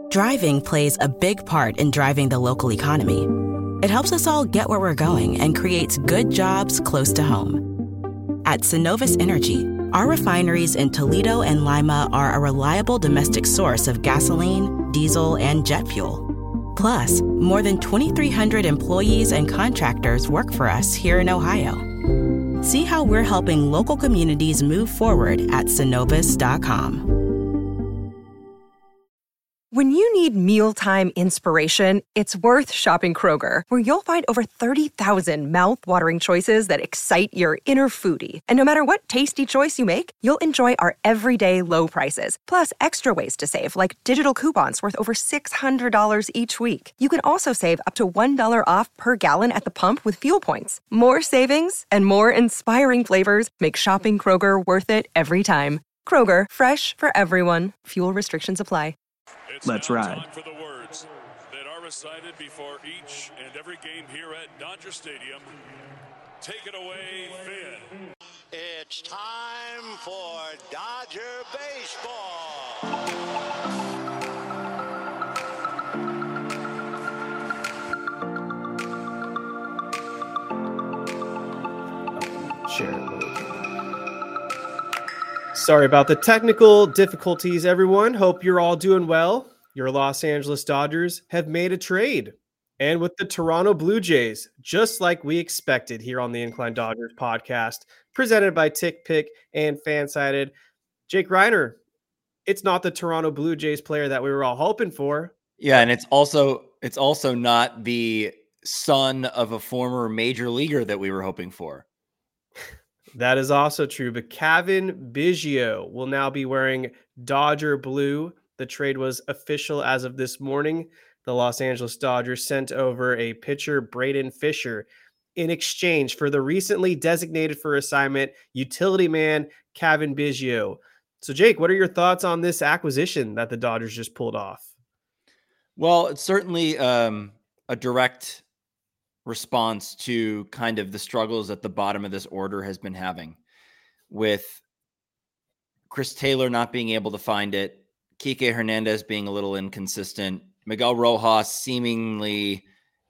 Driving plays a big part in driving the local economy. It helps us all get where we're going and creates good jobs close to home. At Synovus Energy, our refineries in Toledo and Lima are a reliable domestic source of gasoline, diesel, and jet fuel. Plus, more than 2,300 employees and contractors work for us here in Ohio. See how we're helping local communities move forward at Synovus.com. When you need mealtime inspiration, it's worth shopping Kroger, where you'll find over 30,000 mouth-watering choices that excite your inner foodie. And no matter what tasty choice you make, you'll enjoy our everyday low prices, plus extra ways to save, like digital coupons worth over $600 each week. You can also save up to $1 off per gallon at the pump with fuel points. More savings and more inspiring flavors make shopping Kroger worth it every time. Kroger, fresh for everyone. Fuel restrictions apply. Let's ride. Time for the words that are recited before each and every game here at Dodger Stadium. Take it away, Finn. It's time for Dodger baseball. Share it. Sorry about the technical difficulties, everyone. Hope you're all doing well. Your Los Angeles Dodgers have made a trade, and with the Toronto Blue Jays, just like we expected here on the Incline Dodgers podcast, presented by TickPick and Fansided. Jake Reiner, it's not the Toronto Blue Jays player that we were all hoping for. Yeah, and it's also not the son of a former major leaguer that we were hoping for. That is also true, but Cavan Biggio will now be wearing Dodger blue. The trade was official as of this morning. The Los Angeles Dodgers sent over a pitcher, Braden Fisher, in exchange for the recently designated for assignment utility man, Cavan Biggio. So, Jake, what are your thoughts on this acquisition that the Dodgers just pulled off? Well, it's certainly a direct response to kind of the struggles at the bottom of this order has been having, with Chris Taylor not being able to find it, Kike Hernandez being a little inconsistent, Miguel Rojas seemingly,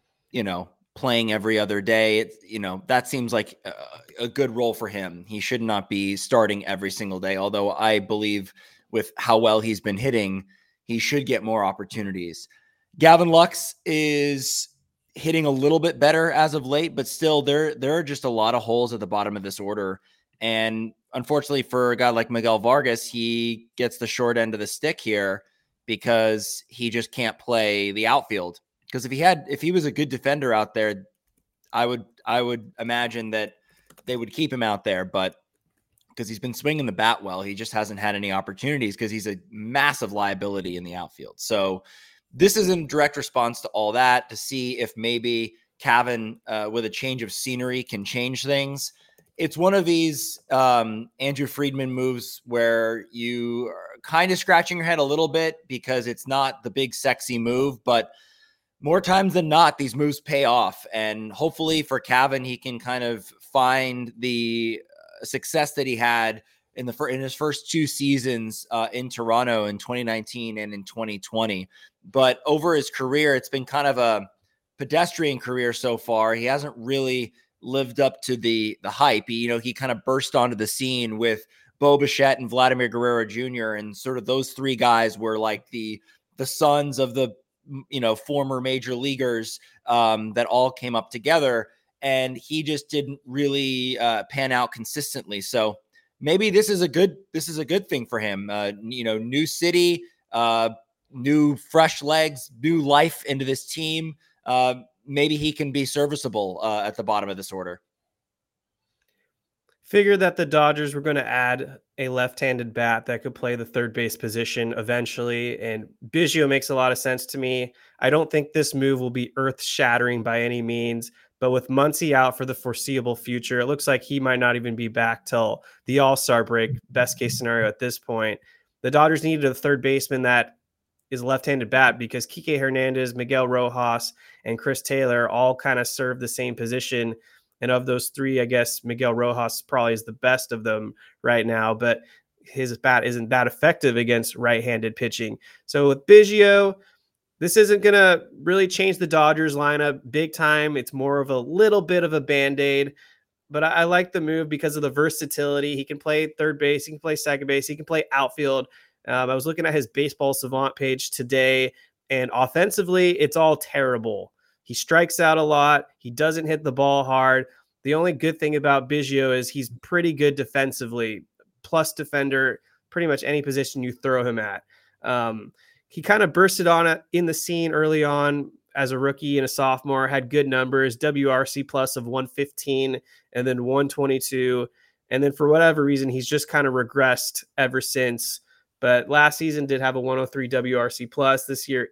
playing every other day. That seems like a good role for him. He should not be starting every single day, although I believe with how well he's been hitting, he should get more opportunities. Gavin Lux is hitting a little bit better as of late, but still there are just a lot of holes at the bottom of this order. And unfortunately for a guy like Miguel Vargas, he gets the short end of the stick here because he just can't play the outfield. Because if he was a good defender out there, I would imagine that they would keep him out there, but because he's been swinging the bat well, he just hasn't had any opportunities because he's a massive liability in the outfield. So this is in direct response to all that, to see if maybe Cavan, with a change of scenery, can change things. It's one of these Andrew Friedman moves where you are kind of scratching your head a little bit because it's not the big sexy move, but more times than not, these moves pay off. And hopefully for Cavan, he can kind of find the success that he had in his first two seasons in Toronto in 2019 and in 2020. But over his career, it's been kind of a pedestrian career so far. He hasn't really lived up to the hype. He kind of burst onto the scene with Bo Bichette and Vladimir Guerrero Jr. And sort of those three guys were like the sons of the former major leaguers that all came up together. And he just didn't really pan out consistently. So maybe this is a good thing for him. New city, new fresh legs, new life into this team. Maybe he can be serviceable at the bottom of this order. Figured that the Dodgers were going to add a left-handed bat that could play the third base position eventually, and Biggio makes a lot of sense to me. I don't think this move will be earth-shattering by any means, but with Muncy out for the foreseeable future, it looks like he might not even be back till the All-Star break, best-case scenario at this point. The Dodgers needed a third baseman that is a left-handed bat because Kike Hernandez, Miguel Rojas, and Chris Taylor all kind of serve the same position. And of those three, I guess Miguel Rojas probably is the best of them right now. But his bat isn't that effective against right-handed pitching. So with Biggio, this isn't going to really change the Dodgers lineup big time. It's more of a little bit of a Band-Aid, but I like the move because of the versatility. He can play third base. He can play second base. He can play outfield. I was looking at his Baseball Savant page today, and offensively, it's all terrible. He strikes out a lot. He doesn't hit the ball hard. The only good thing about Biggio is he's pretty good defensively, plus defender, pretty much any position you throw him at. He kind of bursted on it in the scene early on as a rookie and a sophomore, had good numbers, WRC plus of 115 and then 122. And then for whatever reason, he's just kind of regressed ever since. But last season did have a 103 WRC plus. This year,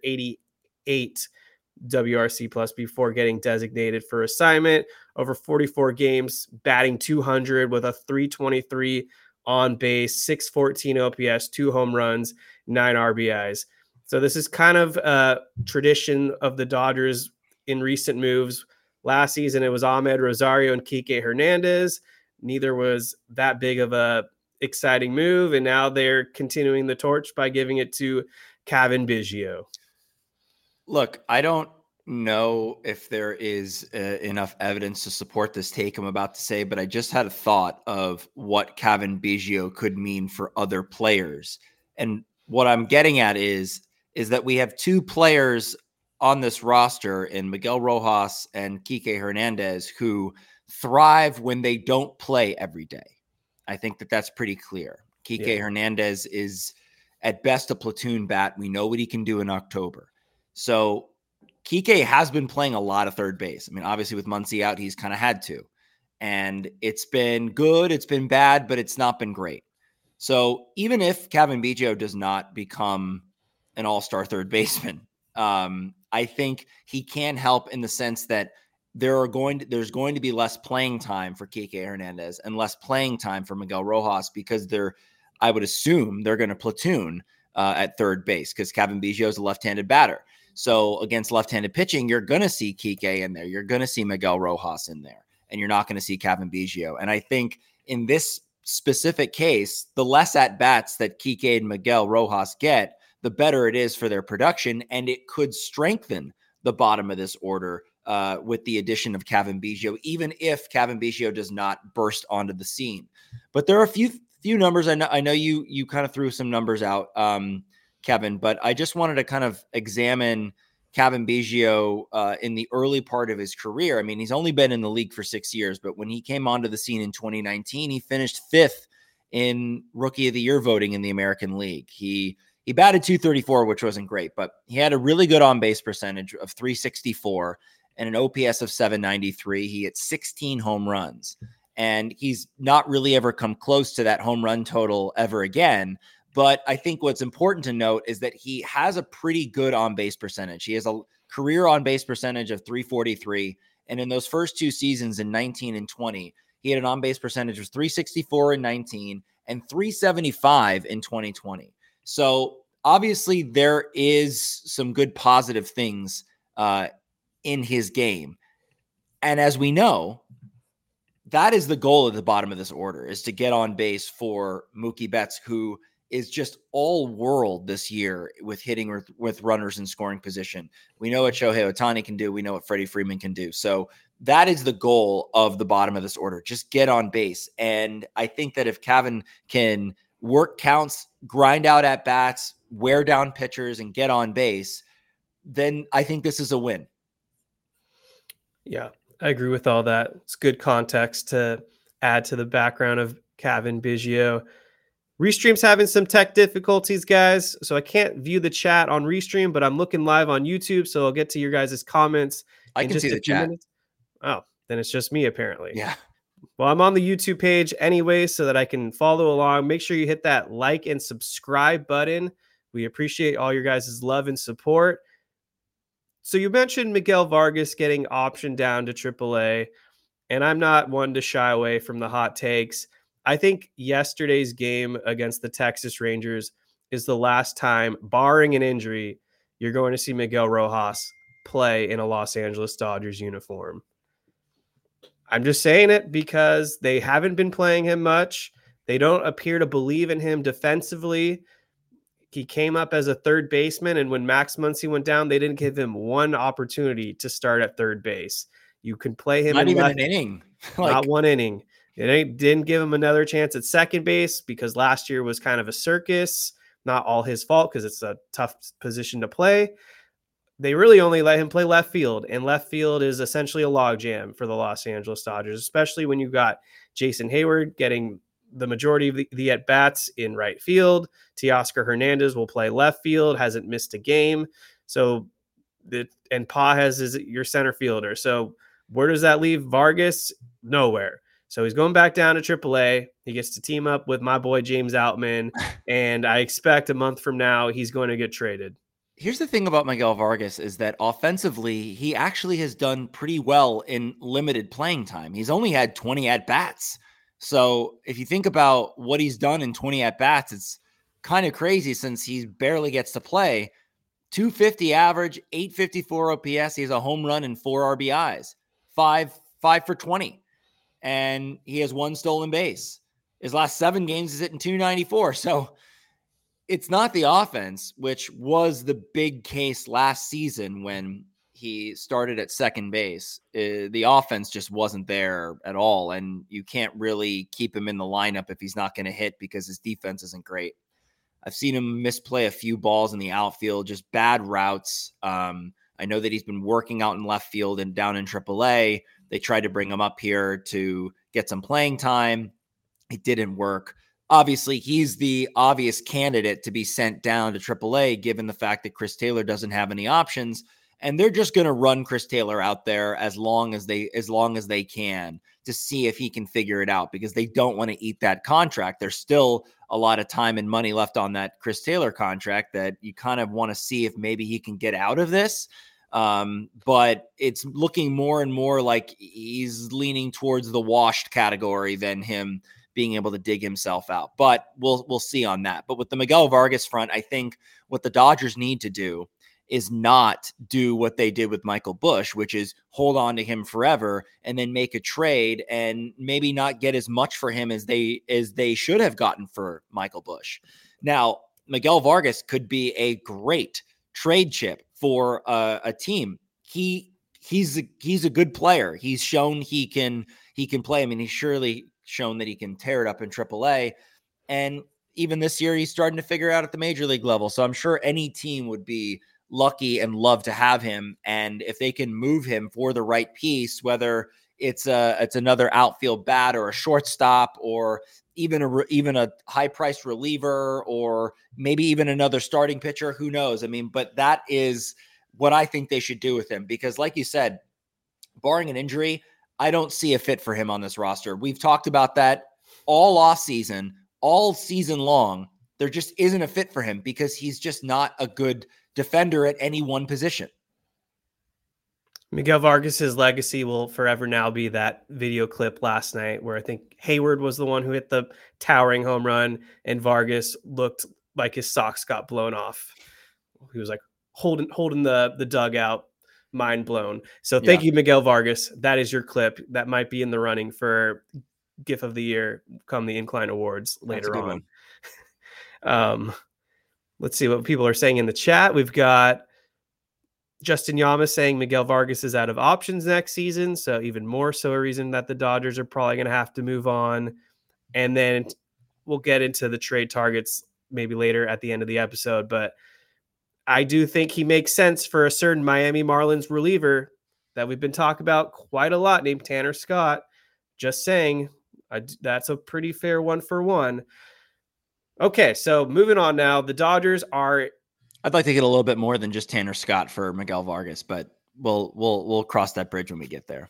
88 WRC plus before getting designated for assignment. Over 44 games, batting 200 with a 323 on base, 614 OPS, 2 home runs, 9 RBIs. So this is kind of a tradition of the Dodgers in recent moves. Last season, it was Ahmed Rosario and Kike Hernandez. Neither was that big of a exciting move, and now they're continuing the torch by giving it to Cavan Biggio. Look, I don't know if there is enough evidence to support this take I'm about to say, but I just had a thought of what Cavan Biggio could mean for other players. And what I'm getting at is that we have 2 players on this roster in Miguel Rojas and Kike Hernandez who thrive when they don't play every day. I think that that's pretty clear. Kike Hernandez is at best a platoon bat. We know what he can do in October. So Kike has been playing a lot of third base. I mean, obviously with Muncy out, he's kind of had to. And it's been good, it's been bad, but it's not been great. So even if Cavan Biggio does not become an all-star third baseman, I think he can help in the sense that there's going to be less playing time for Kike Hernandez and less playing time for Miguel Rojas because I would assume they're going to platoon at third base because Cavan Biggio is a left-handed batter. So against left-handed pitching, you're going to see Kike in there. You're going to see Miguel Rojas in there, and you're not going to see Cavan Biggio. And I think in this specific case, the less at-bats that Kike and Miguel Rojas get, the better it is for their production, and it could strengthen the bottom of this order with the addition of Cavan Biggio, even if Cavan Biggio does not burst onto the scene. But there are a few numbers. I know you kind of threw some numbers out, Kevin, but I just wanted to kind of examine Cavan Biggio in the early part of his career. I mean, he's only been in the league for 6 years, but when he came onto the scene in 2019, he finished 5th in Rookie of the Year voting in the American League. He batted .234, which wasn't great, but he had a really good on-base percentage of .364 and an OPS of .793. He hit 16 home runs, and he's not really ever come close to that home run total ever again. But I think what's important to note is that he has a pretty good on-base percentage. He has a career on-base percentage of .343, and in those first 2 seasons in 19 and 20, he had an on-base percentage of .364 in 19 and .375 in 2020. So obviously there is some good positive things in his game. And as we know, that is the goal at the bottom of this order, is to get on base for Mookie Betts, who is just all world this year with hitting with runners in scoring position. We know what Shohei Ohtani can do. We know what Freddie Freeman can do. So that is the goal of the bottom of this order. Just get on base. And I think that if Cavan can work counts, grind out at bats, wear down pitchers, and get on base, then I think this is a win. Yeah, I agree with all that. It's good context to add to the background of Cavan Biggio. Restream's having some tech difficulties, guys, so I can't view the chat on Restream, but I'm looking live on YouTube, so I'll get to your guys' comments. I can see the chat. Minutes. Oh, then it's just me, apparently. Yeah. Well, I'm on the YouTube page anyway, so that I can follow along. Make sure you hit that like and subscribe button. We appreciate all your guys' love and support. So you mentioned Miguel Vargas getting optioned down to AAA, and I'm not one to shy away from the hot takes. I think yesterday's game against the Texas Rangers is the last time, barring an injury, you're going to see Miguel Rojas play in a Los Angeles Dodgers uniform. I'm just saying it because they haven't been playing him much. They don't appear to believe in him defensively. He came up as a third baseman, and when Max Muncy went down, they didn't give him one opportunity to start at third base. You can play him not in even left, an inning, not one inning. Didn't give him another chance at second base because last year was kind of a circus. Not all his fault because it's a tough position to play. They really only let him play left field, and left field is essentially a logjam for the Los Angeles Dodgers, especially when you've got Jason Hayward getting the majority of the at-bats in right field. Teoscar Hernandez will play left field, hasn't missed a game. So, and Paz is your center fielder. So where does that leave Vargas? Nowhere. So he's going back down to AAA. He gets to team up with my boy James Outman, and I expect a month from now he's going to get traded. Here's the thing about Miguel Vargas is that offensively, he actually has done pretty well in limited playing time. He's only had 20 at-bats. So if you think about what he's done in 20 at-bats, it's kind of crazy since he barely gets to play. 250 average, 854 OPS. He has a home run and 4 RBIs, 5 for 20. And he has 1 stolen base. His last 7 games is hitting 294. So it's not the offense, which was the big case last season when he started at second base. The offense just wasn't there at all, and you can't really keep him in the lineup if he's not going to hit because his defense isn't great. I've seen him misplay a few balls in the outfield, just bad routes. I know that he's been working out in left field and down in AAA. They tried to bring him up here to get some playing time. It didn't work. Obviously, he's the obvious candidate to be sent down to AAA, given the fact that Chris Taylor doesn't have any options, and they're just going to run Chris Taylor out there as long as they can to see if he can figure it out, because they don't want to eat that contract. There's still a lot of time and money left on that Chris Taylor contract that you kind of want to see if maybe he can get out of this. But it's looking more and more like he's leaning towards the washed category than him being able to dig himself out. But we'll see on that. But with the Miguel Vargas front, I think what the Dodgers need to do is not do what they did with Michael Busch, which is hold on to him forever and then make a trade and maybe not get as much for him as they should have gotten for Michael Busch. Now, Miguel Vargas could be a great trade chip for a team. He's a good player. He's shown he can play. I mean, he's surely shown that he can tear it up in AAA. And even this year, he's starting to figure out at the major league level. So I'm sure any team would be lucky and love to have him. And if they can move him for the right piece, whether it's another outfield bat or a shortstop or even a high priced reliever or maybe even another starting pitcher, who knows? I mean, but that is what I think they should do with him, because like you said, barring an injury, I don't see a fit for him on this roster. We've talked about that all off season, all season long. There just isn't a fit for him because he's just not a good defender at any one position. Miguel Vargas's legacy will forever now be that video clip last night where I think Hayward was the one who hit the towering home run and Vargas looked like his socks got blown off. He was like holding the dugout, mind blown. So thank you, Miguel Vargas. That is your clip. That might be in the running for GIF of the year come the Incline Awards later on. Let's see what people are saying in the chat. We've got Justin Yama saying Miguel Vargas is out of options next season. So even more so a reason that the Dodgers are probably going to have to move on. And then we'll get into the trade targets maybe later at the end of the episode. But I do think he makes sense for a certain Miami Marlins reliever that we've been talking about quite a lot named Tanner Scott. Just saying, that's a pretty fair 1-for-1. Okay, so moving on now. The Dodgers are... I'd like to get a little bit more than just Tanner Scott for Miguel Vargas, but we'll cross that bridge when we get there.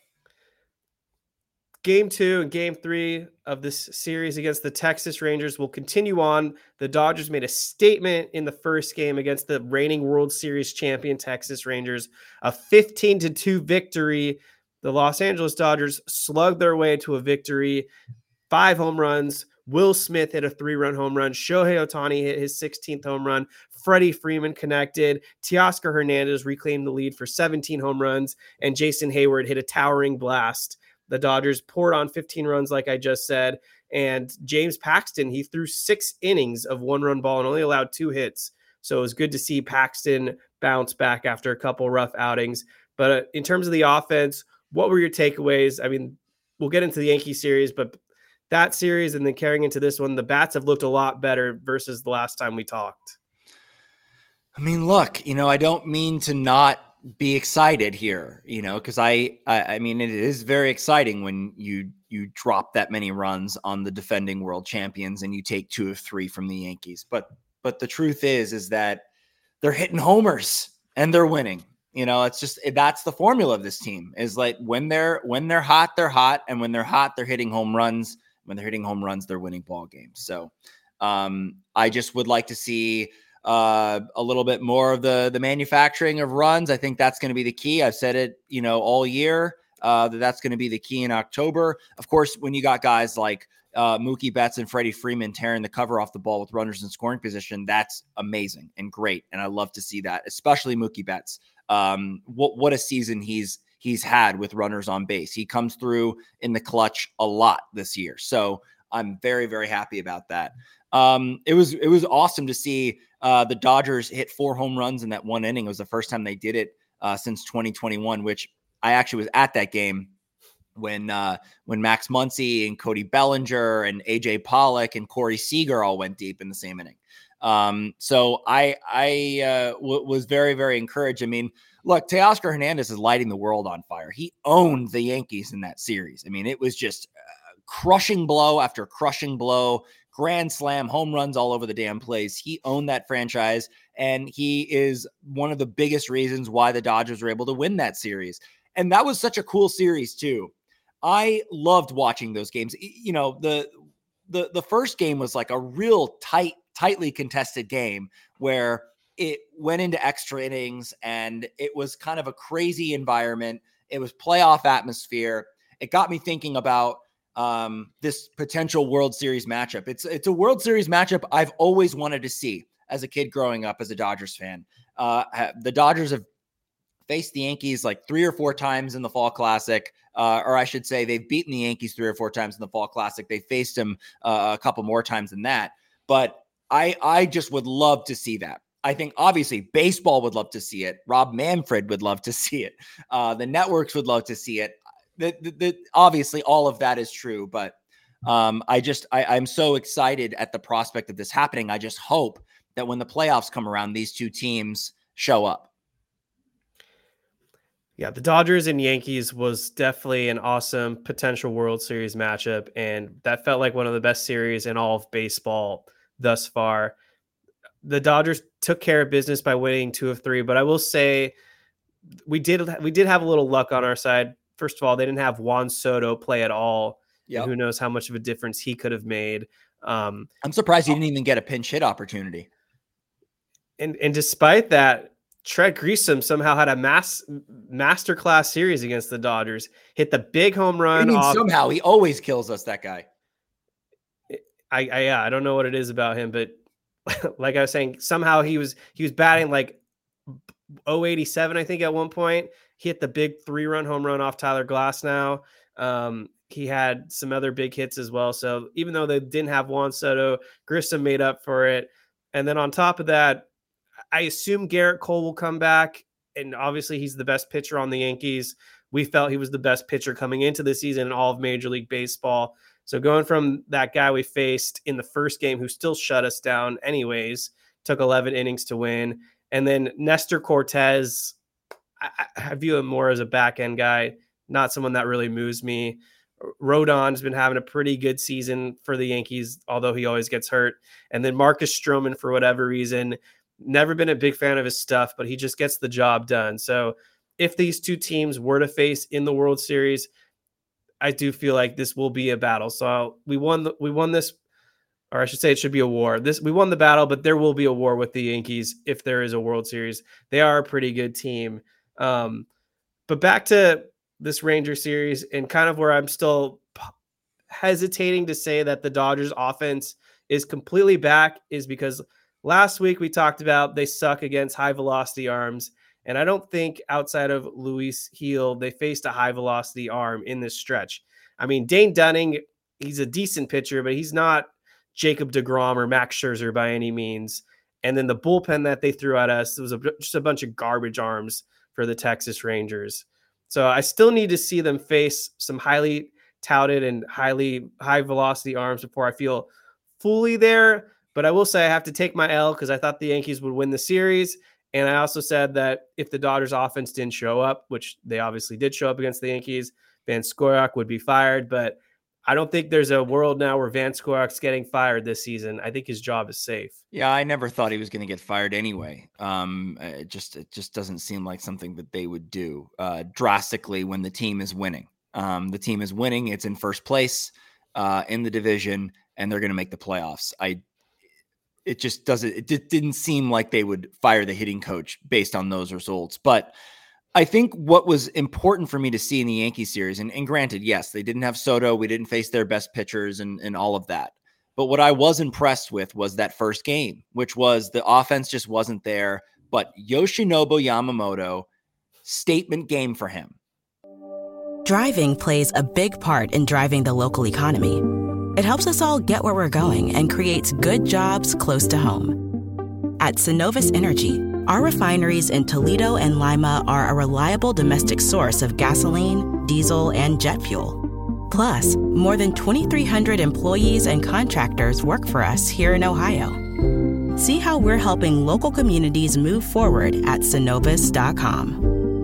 Game 2 and Game 3 of this series against the Texas Rangers will continue on. The Dodgers made a statement in the first game against the reigning World Series champion Texas Rangers, a 15-2 victory. The Los Angeles Dodgers slugged their way to a victory, 5 home runs. Will Smith hit a 3-run home run. Shohei Ohtani hit his 16th home run. Freddie Freeman connected. Teoscar Hernandez reclaimed the lead for 17 home runs. And Jason Hayward hit a towering blast The Dodgers poured on 15 runs, like I just said. And James Paxton, he threw 6 innings of 1-run ball and only allowed 2 hits. So it was good to see Paxton bounce back after a couple rough outings. But in terms of the offense, what were your takeaways? I mean, we'll get into the Yankee series, but that series and then carrying into this one, the bats have looked a lot better versus the last time we talked. I mean, look, I don't mean to not be excited here, because I mean, it is very exciting when you drop that many runs on the defending world champions and you take 2 of 3 from the Yankees. But the truth is that they're hitting homers and they're winning. It's just, that's the formula of this team, is like when they're hot, they're hot. And when they're hot, they're hitting home runs. When they're hitting home runs, they're winning ball games. So I just would like to see a little bit more of the manufacturing of runs. I think that's going to be the key. I've said it, all year, that's going to be the key in October. Of course, when you got guys like Mookie Betts and Freddie Freeman tearing the cover off the ball with runners in scoring position, that's amazing and great. And I love to see that, especially Mookie Betts. What a season he's had with runners on base. He comes through in the clutch a lot this year. So I'm very, very happy about that. It was awesome to see the Dodgers hit 4 home runs in that one inning. It was the first time they did it since 2021, which I actually was at that game when Max Muncy and Cody Bellinger and AJ Pollock and Corey Seager all went deep in the same inning. So I was very, very encouraged. I mean, look, Teoscar Hernandez is lighting the world on fire. He owned the Yankees in that series. I mean, it was just crushing blow after crushing blow, grand slam, home runs all over the damn place. He owned that franchise, and he is one of the biggest reasons why the Dodgers were able to win that series. And that was such a cool series too. I loved watching those games. The first game was like a real tightly contested game where it went into extra innings and it was kind of a crazy environment. It was playoff atmosphere. It got me thinking about this potential World Series matchup. It's a World Series matchup I've always wanted to see as a kid growing up as a Dodgers fan. The Dodgers have faced the Yankees like 3 or 4 times in the Fall Classic, or I should say they've beaten the Yankees 3 or 4 times in the Fall Classic. They faced them a couple more times than that. But I just would love to see that. I think obviously baseball would love to see it. Rob Manfred would love to see it. The networks would love to see it. Obviously all of that is true, but I'm so excited at the prospect of this happening. I just hope that when the playoffs come around, these two teams show up. Yeah, the Dodgers and Yankees was definitely an awesome potential World Series matchup, and that felt like one of the best series in all of baseball thus far. The Dodgers took care of business by winning 2 of 3, but I will say we did have a little luck on our side. First of all, they didn't have Juan Soto play at all. Yep. And who knows how much of a difference he could have made. I'm surprised he didn't even get a pinch hit opportunity. And despite that, Trent Grisham somehow had a masterclass series against the Dodgers. Hit the big home run. Somehow he always kills us, that guy. I don't know what it is about him, but like I was saying, somehow he was batting like 087, I think, at one point. He hit the big 3-run home run off Tyler Glasnow. He had some other big hits as well. So even though they didn't have Juan Soto, Grisham made up for it. And then on top of that, I assume Garrett Cole will come back. And obviously he's the best pitcher on the Yankees. We felt he was the best pitcher coming into the season in all of Major League Baseball. So going from that guy we faced in the first game, who still shut us down anyways, took 11 innings to win. And then Nestor Cortez, I view him more as a back-end guy, not someone that really moves me. Rodon's been having a pretty good season for the Yankees, although he always gets hurt. And then Marcus Stroman, for whatever reason, never been a big fan of his stuff, but he just gets the job done. So if these two teams were to face in the World Series, I do feel like this will be a battle. So we won this, or I should say it should be a war. We won the battle, but there will be a war with the Yankees if there is a World Series. They are a pretty good team. But back to this Ranger series, and kind of where I'm still hesitating to say that the Dodgers offense is completely back, is because last week we talked about they suck against high velocity arms. And I don't think outside of Luis Gil, they faced a high velocity arm in this stretch. I mean, Dane Dunning, he's a decent pitcher, but he's not Jacob deGrom or Max Scherzer by any means. And then the bullpen that they threw at us, it was just a bunch of garbage arms for the Texas Rangers. So I still need to see them face some highly touted and high velocity arms before I feel fully there. But I will say I have to take my L because I thought the Yankees would win the series. And I also said that if the Dodgers offense didn't show up, which they obviously did show up against the Yankees, Van Scoyoc would be fired. But I don't think there's a world now where Van Scoyoc's getting fired this season. I think his job is safe. Yeah, I never thought he was going to get fired anyway. It just doesn't seem like something that they would do drastically when the team is winning. The team is winning. It's in first place in the division, and they're going to make the playoffs. It didn't seem like they would fire the hitting coach based on those results. But I think what was important for me to see in the Yankees series, and granted, yes, they didn't have Soto. We didn't face their best pitchers and all of that. But what I was impressed with was that first game, which was the offense just wasn't there. But Yoshinobu Yamamoto, statement game for him. Driving plays a big part in driving the local economy. It helps us all get where we're going and creates good jobs close to home. At Synovus Energy, our refineries in Toledo and Lima are a reliable domestic source of gasoline, diesel, and jet fuel. Plus, more than 2,300 employees and contractors work for us here in Ohio. See how we're helping local communities move forward at Synovus.com.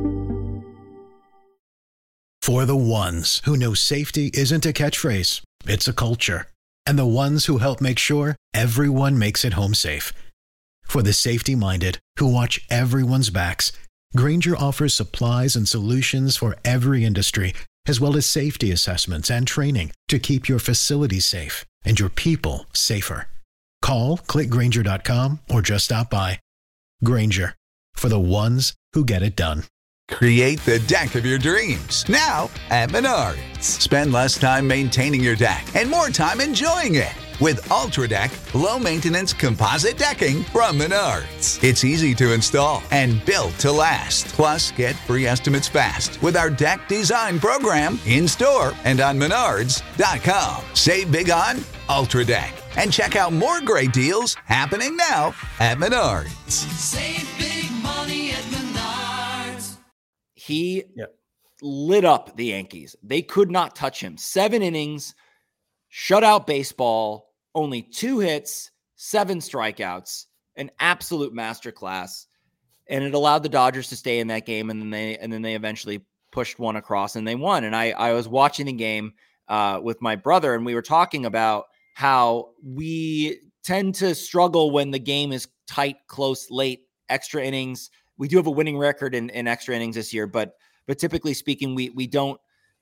For the ones who know safety isn't a catchphrase, it's a culture. And the ones who help make sure everyone makes it home safe. For the safety-minded who watch everyone's backs, Grainger offers supplies and solutions for every industry, as well as safety assessments and training to keep your facilities safe and your people safer. Call, click Grainger.com, or just stop by. Grainger, for the ones who get it done. Create the deck of your dreams now at Menards. Spend less time maintaining your deck and more time enjoying it with Ultra Deck low-maintenance composite decking from Menards. It's easy to install and built to last. Plus, get free estimates fast with our deck design program in-store and on Menards.com. Save big on Ultra Deck and check out more great deals happening now at Menards. Save big money at Menards. He lit up the Yankees. They could not touch him. 7 innings, shutout baseball, only 2 hits, 7 strikeouts, an absolute masterclass. And it allowed the Dodgers to stay in that game. And then they eventually pushed one across and they won. And I was watching the game with my brother, and we were talking about how we tend to struggle when the game is tight, close, late, extra innings. We do have a winning record in extra innings this year, but typically speaking, we don't,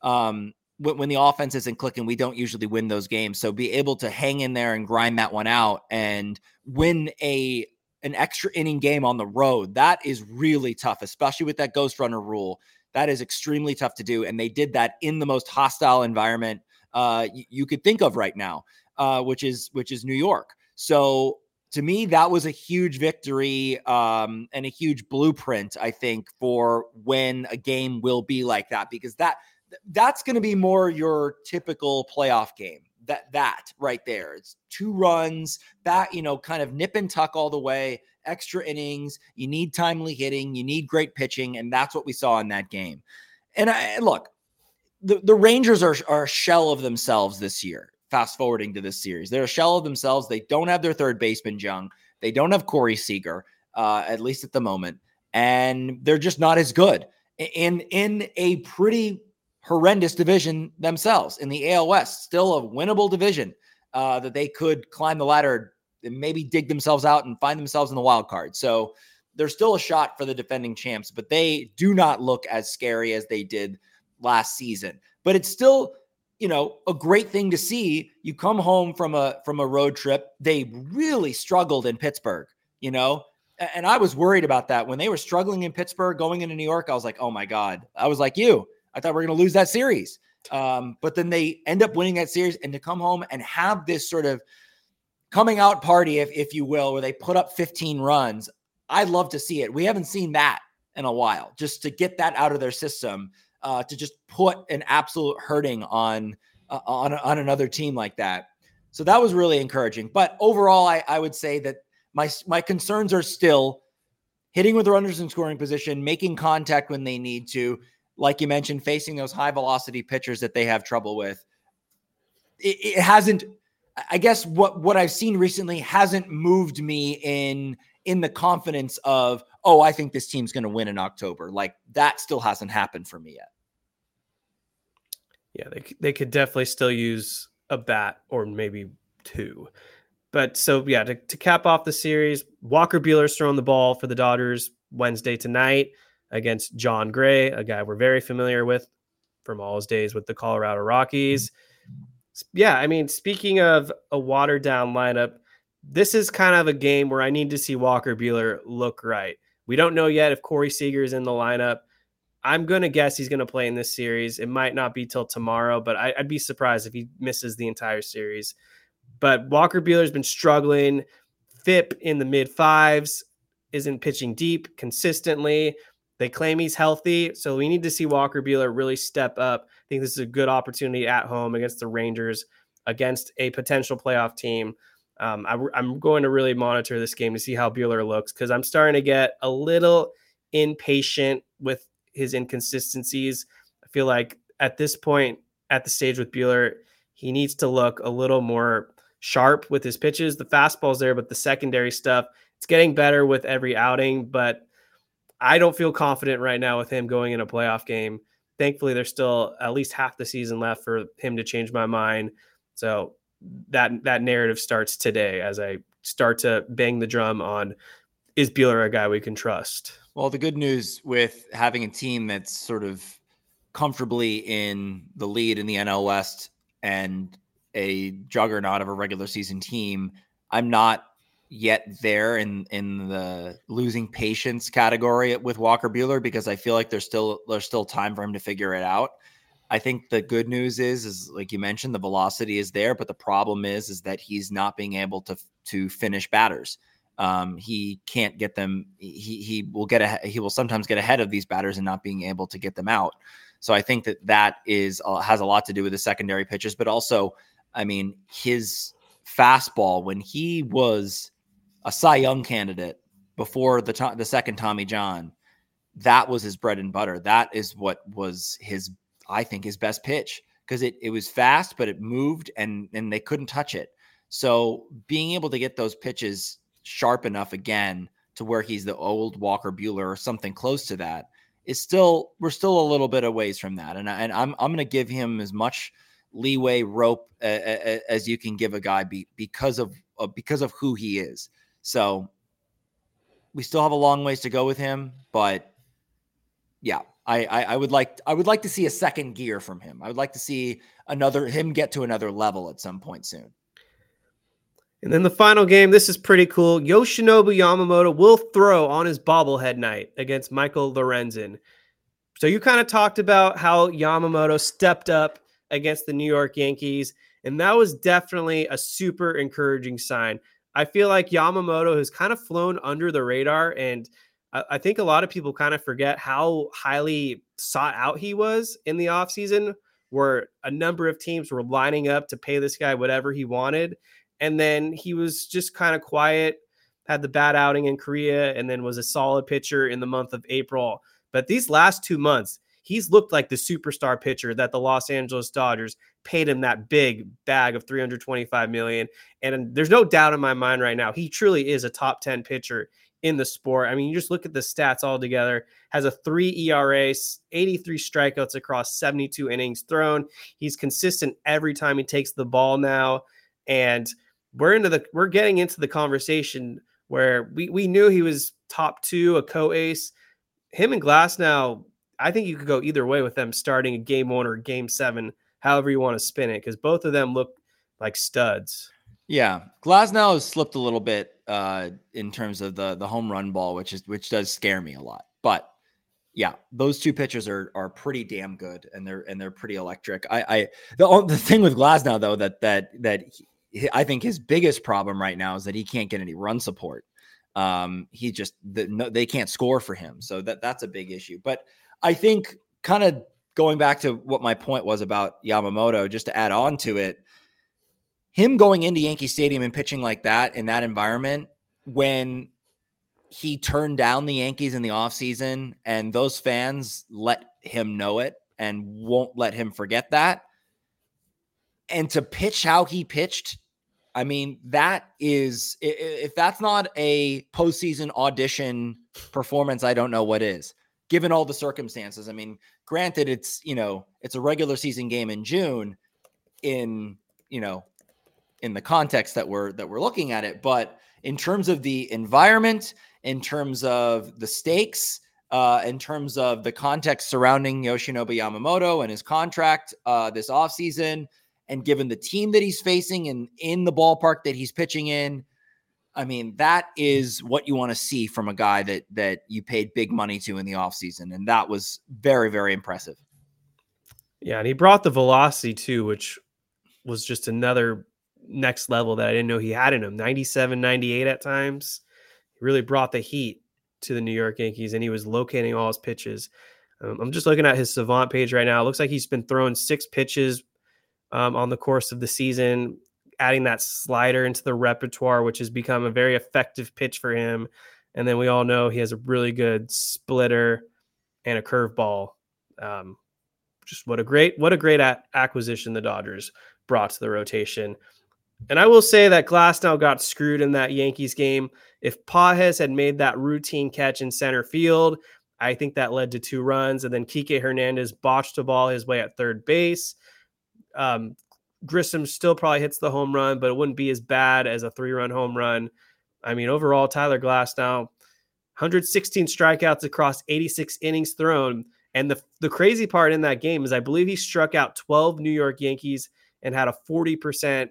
when the offense isn't clicking, we don't usually win those games. So be able to hang in there and grind that one out and win an extra inning game on the road, that is really tough, especially with that ghost runner rule. That is extremely tough to do. And they did that in the most hostile environment you could think of right now, which is New York. So to me, that was a huge victory and a huge blueprint, I think, for when a game will be like that, because that's going to be more your typical playoff game. That right there, it's 2 runs, that, kind of nip and tuck all the way, extra innings. You need timely hitting, you need great pitching, and that's what we saw in that game. And look, the Rangers are a shell of themselves this year. Fast forwarding to this series, they're a shell of themselves. They don't have their third baseman, Jung. They don't have Corey Seager, at least at the moment. And they're just not as good in a pretty horrendous division themselves. In the AL West, still a winnable division that they could climb the ladder and maybe dig themselves out and find themselves in the wild card. So there's still a shot for the defending champs, but they do not look as scary as they did last season. But it's still, a great thing to see. You come home from a road trip. They really struggled in Pittsburgh, and I was worried about that when they were struggling in Pittsburgh going into New York. I was like, oh my God, I was like you. I thought we were going to lose that series. But then they end up winning that series, and to come home and have this sort of coming out party, if you will, where they put up 15 runs. I'd love to see it. We haven't seen that in a while, just to get that out of their system, to just put an absolute hurting on another team like that. So that was really encouraging. But overall, I would say that my concerns are still hitting with runners in scoring position, making contact when they need to, like you mentioned, facing those high velocity pitchers that they have trouble with. It hasn't, I guess what I've seen recently hasn't moved me in the confidence of, oh, I think this team's going to win in October. Like, that still hasn't happened for me yet. Yeah, they could definitely still use a bat or maybe two. But so, yeah, to cap off the series, Walker Buehler's throwing the ball for the Dodgers Wednesday tonight against John Gray, a guy we're very familiar with from all his days with the Colorado Rockies. Yeah, I mean, speaking of a watered down lineup, this is kind of a game where I need to see Walker Buehler look right. We don't know yet if Corey Seager is in the lineup. I'm going to guess he's going to play in this series. It might not be till tomorrow, but I'd be surprised if he misses the entire series. But Walker Buehler's been struggling. FIP in the mid fives, isn't pitching deep consistently. They claim he's healthy, so we need to see Walker Buehler really step up. I think this is a good opportunity at home against the Rangers, against a potential playoff team. I'm going to really monitor this game to see how Buehler looks, because I'm starting to get a little impatient with his inconsistencies. I feel like at this point, at the stage with Buehler, he needs to look a little more sharp with his pitches. The fastball's there, but the secondary stuff, it's getting better with every outing, but I don't feel confident right now with him going in a playoff game. Thankfully, there's still at least half the season left for him to change my mind. So that narrative starts today as I start to bang the drum on, is Buehler a guy we can trust? Well, the good news with having a team that's sort of comfortably in the lead in the NL West and a juggernaut of a regular season team, I'm not yet there in the losing patience category with Walker Buehler, because I feel like there's still time for him to figure it out. I think the good news is like you mentioned, the velocity is there, but the problem is that he's not being able to finish batters. He can't get them. He will sometimes get ahead of these batters and not being able to get them out. So I think that has a lot to do with the secondary pitches, but also, I mean, his fastball, when he was a Cy Young candidate before the second Tommy John, that was his bread and butter. That is what was I think his best pitch, because it was fast, but it moved and they couldn't touch it. So being able to get those pitches sharp enough again to where he's the old Walker Buehler or something close to that we're still a little bit away from that. And I'm going to give him as much leeway rope as you can give a guy because of who he is. So we still have a long ways to go with him, but yeah, I would like to see a second gear from him. I would like to see him get to another level at some point soon. And then the final game, this is pretty cool. Yoshinobu Yamamoto will throw on his bobblehead night against Michael Lorenzen. So you kind of talked about how Yamamoto stepped up against the New York Yankees, and that was definitely a super encouraging sign. I feel like Yamamoto has kind of flown under the radar, and I think a lot of people kind of forget how highly sought out he was in the offseason, where a number of teams were lining up to pay this guy whatever he wanted. And then he was just kind of quiet, had the bad outing in Korea, and then was a solid pitcher in the month of April. But these last 2 months, he's looked like the superstar pitcher that the Los Angeles Dodgers paid him that big bag of $325 million. And there's no doubt in my mind right now, he truly is a top 10 pitcher in the sport. I mean, you just look at the stats all together, has a 3 ERA, 83 strikeouts across 72 innings thrown. He's consistent every time he takes the ball now. And we're getting into the conversation where we knew he was top 2, a co-ace. Him and Glasnow, I think you could go either way with them starting a game 1 or game 7, however you want to spin it, because both of them look like studs. Yeah, Glasnow has slipped a little bit in terms of the home run ball, which does scare me a lot. But yeah, those two pitchers are pretty damn good, and they're pretty electric. The thing with Glasnow though that I think his biggest problem right now is that he can't get any run support. They can't score for him. So that's a big issue. But I think kind of going back to what my point was about Yamamoto, just to add on to it, him going into Yankee Stadium and pitching like that in that environment, when he turned down the Yankees in the offseason and those fans let him know it and won't let him forget that. And to pitch how he pitched, I mean, that is, if that's not a postseason audition performance, I don't know what is, given all the circumstances. I mean, granted, it's a regular season game in June in the context that we're looking at it. But in terms of the environment, in terms of the stakes, in terms of the context surrounding Yoshinobu Yamamoto and his contract this offseason, and given the team that he's facing and in the ballpark that he's pitching in, I mean, that is what you want to see from a guy that you paid big money to in the offseason. And that was very, very impressive. Yeah, and he brought the velocity too, which was just another next level that I didn't know he had in him. 97, 98 at times. He really brought the heat to the New York Yankees, and he was locating all his pitches. I'm just looking at his Savant page right now. It looks like he's been throwing 6 pitches on the course of the season, adding that slider into the repertoire, which has become a very effective pitch for him. And then we all know he has a really good splitter and a curveball. Just what a great acquisition the Dodgers brought to the rotation. And I will say that Glasnow got screwed in that Yankees game. If Pages had made that routine catch in center field, I think that led to 2 runs. And then Kike Hernandez botched the ball his way at third base. Grissom still probably hits the home run, but it wouldn't be as bad as a 3-run home run. I mean, overall, Tyler Glasnow, 116 strikeouts across 86 innings thrown. And the crazy part in that game is I believe he struck out 12 New York Yankees and had a 40%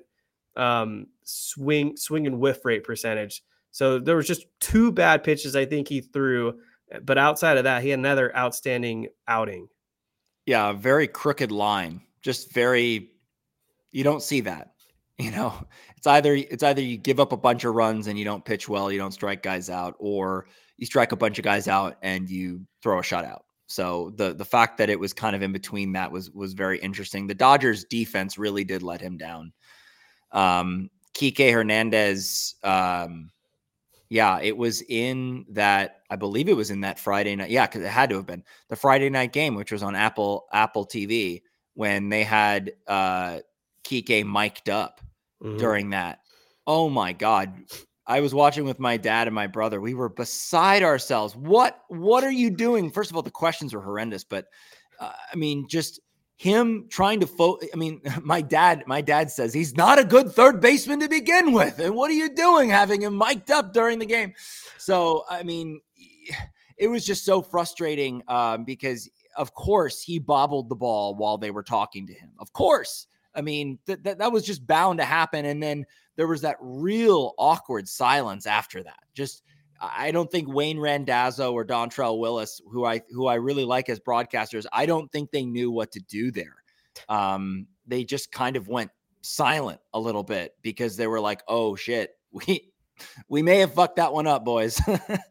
swing and whiff rate percentage. So there was just 2 bad pitches I think he threw, but outside of that, he had another outstanding outing. Yeah, a very crooked line. Just very, you don't see that. It's either you give up a bunch of runs and you don't pitch well, you don't strike guys out, or you strike a bunch of guys out and you throw a shutout. So the fact that it was kind of in between that was very interesting. The Dodgers defense really did let him down. Kike Hernandez, it was in that, I believe it was in that Friday night. Yeah, because it had to have been the Friday night game, which was on Apple TV, when they had Kike mic'd up during that. Oh my God. I was watching with my dad and my brother. We were beside ourselves. What are you doing? First of all, the questions were horrendous, but I mean, just him trying to my dad says he's not a good third baseman to begin with. And what are you doing having him mic'd up during the game? So, I mean, it was just so frustrating because of course he bobbled the ball while they were talking to him. Of course. I mean, that was just bound to happen. And then there was that real awkward silence after that. Just, I don't think Wayne Randazzo or Dontrell Willis, who I really like as broadcasters, I don't think they knew what to do there. They just kind of went silent a little bit because they were like, oh shit, we may have fucked that one up, boys.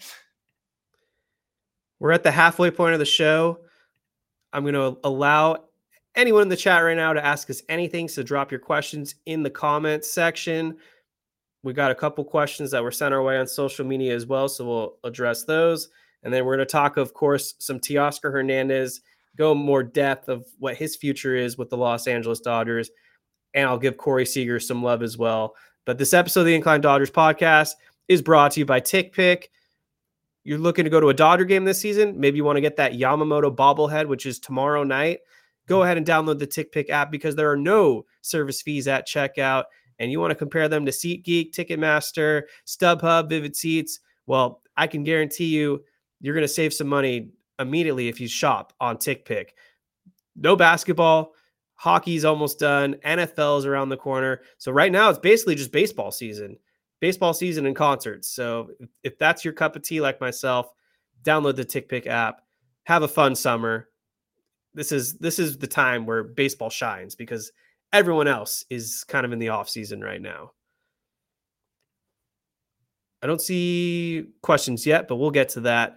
We're at the halfway point of the show. I'm going to allow anyone in the chat right now to ask us anything. So drop your questions in the comments section. We got a couple questions that were sent our way on social media as well, so we'll address those. And then we're going to talk, of course, some Teoscar Hernandez, go more depth of what his future is with the Los Angeles Dodgers. And I'll give Corey Seager some love as well. But this episode of the Inclined Dodgers podcast is brought to you by TickPick. You're looking to go to a Dodger game this season. Maybe you want to get that Yamamoto bobblehead, which is tomorrow night. Go ahead and download the TickPick app because there are no service fees at checkout. And you want to compare them to SeatGeek, Ticketmaster, StubHub, Vivid Seats. Well, I can guarantee you're going to save some money immediately if you shop on TickPick. No basketball. Hockey's almost done. NFL's around the corner. So right now it's basically just baseball season and concerts. So if that's your cup of tea like myself, download the TickPick app. Have a fun summer. This is the time where baseball shines because everyone else is kind of in the off season right now. I don't see questions yet, but we'll get to that.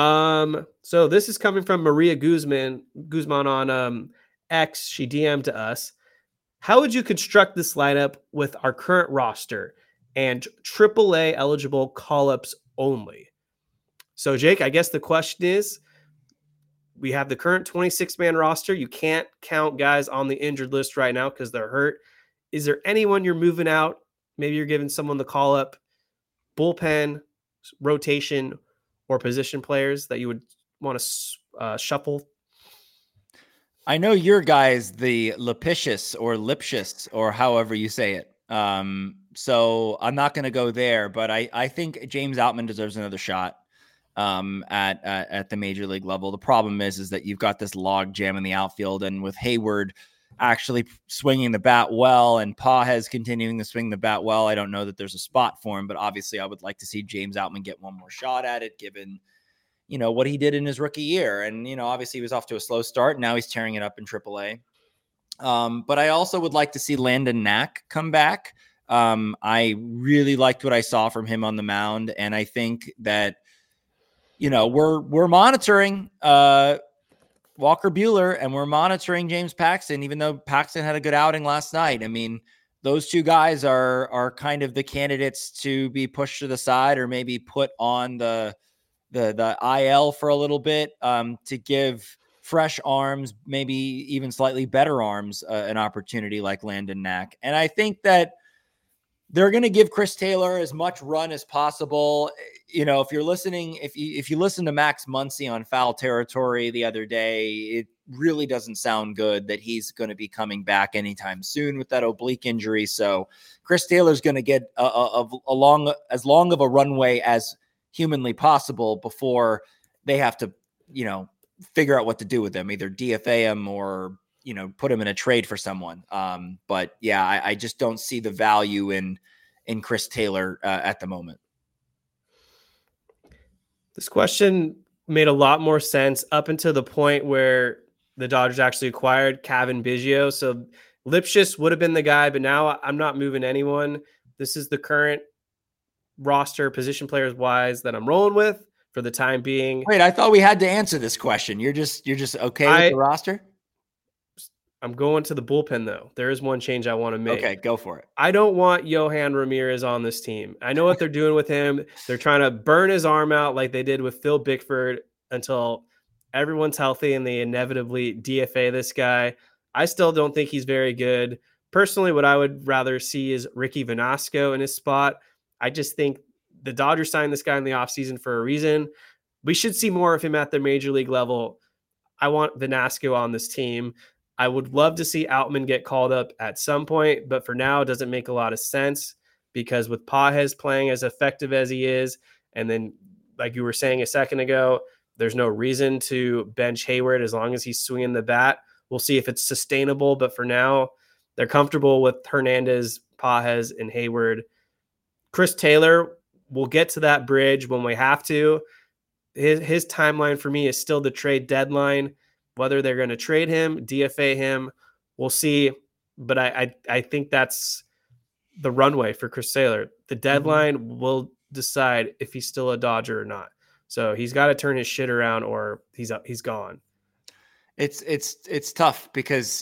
So this is coming from Maria Guzman on X. She DM'd to us. How would you construct this lineup with our current roster and AAA eligible call-ups only? So Jake, I guess the question is, we have the current 26-man roster. You can't count guys on the injured list right now because they're hurt. Is there anyone you're moving out? Maybe you're giving someone the call-up, bullpen, rotation, or position players that you would want to shuffle? I know your guys, the Lipicious or however you say it. So I'm not going to go there, but I think James Outman deserves another shot at the major league level. The problem is that you've got this log jam in the outfield, and with Hayward actually swinging the bat well and Pages continuing to swing the bat well, I don't know that there's a spot for him, but obviously I would like to see James Outman get one more shot at it, given what he did in his rookie year. And, obviously he was off to a slow start. Now he's tearing it up in AAA. But I also would like to see Landon Knack come back. I really liked what I saw from him on the mound. And I think that, we're monitoring Walker Buehler and we're monitoring James Paxton, even though Paxton had a good outing last night. I mean, those two guys are kind of the candidates to be pushed to the side or maybe put on the IL for a little bit to give fresh arms, maybe even slightly better arms, an opportunity like Landon Knack. And I think that they're going to give Chris Taylor as much run as possible. If you're listening, if you listen to Max Muncy on Foul Territory the other day, it really doesn't sound good that he's going to be coming back anytime soon with that oblique injury. So Chris Taylor's going to get as long of a runway as humanly possible before they have to, figure out what to do with them, either DFA him or, put him in a trade for someone. But yeah, I just don't see the value in Chris Taylor at the moment. This question made a lot more sense up until the point where the Dodgers actually acquired Cavan Biggio. So Lipschitz would have been the guy, but now I'm not moving anyone. This is the current roster position players wise that I'm rolling with for the time being. Wait, I thought we had to answer this question. You're just okay with the roster? I'm going to the bullpen though. There is one change I want to make. Okay, go for it. I don't want Yohan Ramirez on this team. I know what they're doing with him. They're trying to burn his arm out like they did with Phil Bickford until everyone's healthy and they inevitably DFA this guy. I still don't think he's very good. Personally, what I would rather see is Ricky Vanasco in his spot. I just think the Dodgers signed this guy in the offseason for a reason. We should see more of him at the major league level. I want Vanasco on this team. I would love to see Outman get called up at some point, but for now, it doesn't make a lot of sense because with Pages playing as effective as he is, and then, like you were saying a second ago, there's no reason to bench Hayward as long as he's swinging the bat. We'll see if it's sustainable, but for now, they're comfortable with Hernandez, Pages, and Hayward. Chris Taylor, we'll get to that bridge when we have to. His timeline for me is still the trade deadline. Whether they're going to trade him, DFA him, we'll see. But I think that's the runway for Chris Taylor. The deadline will decide if he's still a Dodger or not. So he's got to turn his shit around or he's gone. It's tough because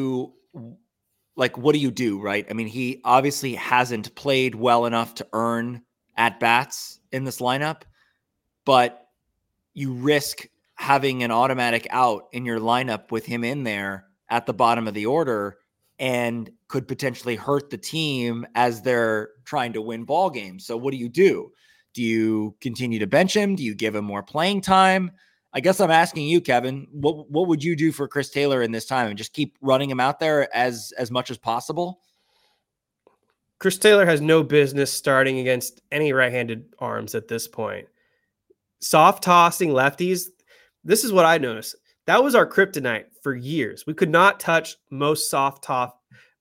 what do you do, right? I mean, he obviously hasn't played well enough to earn at-bats in this lineup, but you risk having an automatic out in your lineup with him in there at the bottom of the order and could potentially hurt the team as they're trying to win ball games. So what do you do? Do you continue to bench him? Do you give him more playing time? I guess I'm asking you, Kevin, what would you do for Chris Taylor in this time and just keep running him out there as much as possible? Chris Taylor has no business starting against any right-handed arms at this point. Soft tossing lefties. This is what I noticed. That was our kryptonite for years. We could not touch most soft tossing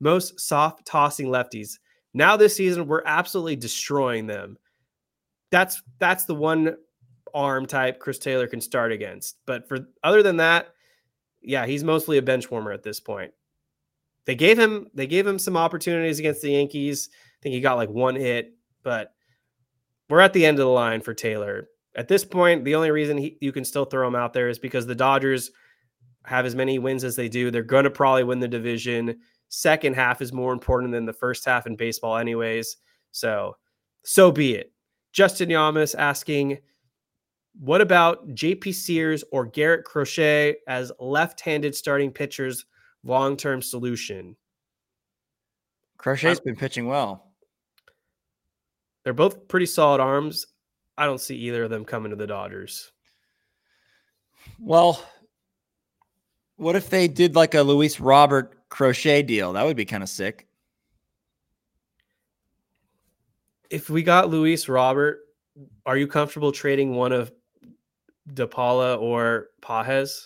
lefties. Now this season, we're absolutely destroying them. That's the one arm type Chris Taylor can start against. But other than that, yeah, he's mostly a bench warmer at this point. They gave him some opportunities against the Yankees. I think he got like one hit, but we're at the end of the line for Taylor. At this point, the only reason you can still throw him out there is because the Dodgers have as many wins as they do. They're going to probably win the division. Second half is more important than the first half in baseball anyways. So be it. Justin Yamas asking, what about JP Sears or Garrett Crochet as left-handed starting pitchers long-term solution? Crochet's been pitching well. They're both pretty solid arms. I don't see either of them coming to the Dodgers. Well, what if they did like a Luis Robert Crochet deal? That would be kind of sick. If we got Luis Robert, are you comfortable trading one of DePaula or Pages?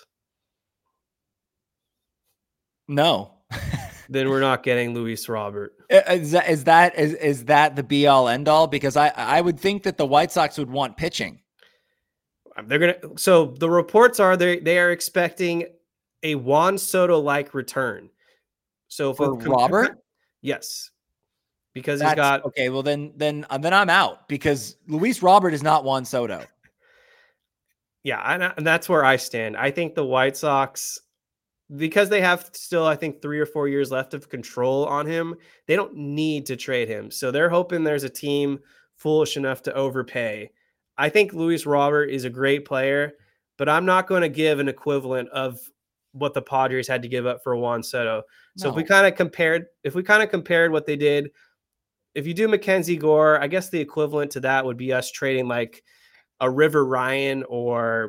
No. Then we're not getting Luis Robert. Is that the be all end all? Because I would think that the White Sox would want pitching. So the reports are they are expecting a Juan Soto like return. So for Robert, yes, because he's got okay. Well, then I'm out because Luis Robert is not Juan Soto. Yeah, and that's where I stand. I think the White Sox, because they have still, I think, 3 or 4 years left of control on him, they don't need to trade him. So they're hoping there's a team foolish enough to overpay. I think Luis Robert is a great player, but I'm not going to give an equivalent of what the Padres had to give up for Juan Soto. So if we kind of compared what they did, if you do Mackenzie Gore, I guess the equivalent to that would be us trading like a River Ryan or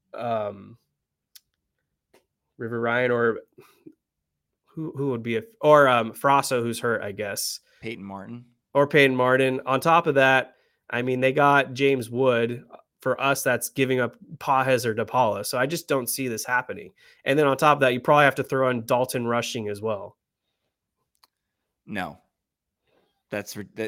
who would be Frasso, who's hurt, I guess. Peyton Martin. On top of that, I mean, they got James Wood. For us, that's giving up Pages or DePaula. So I just don't see this happening. And then on top of that, you probably have to throw in Dalton Rushing as well. No, that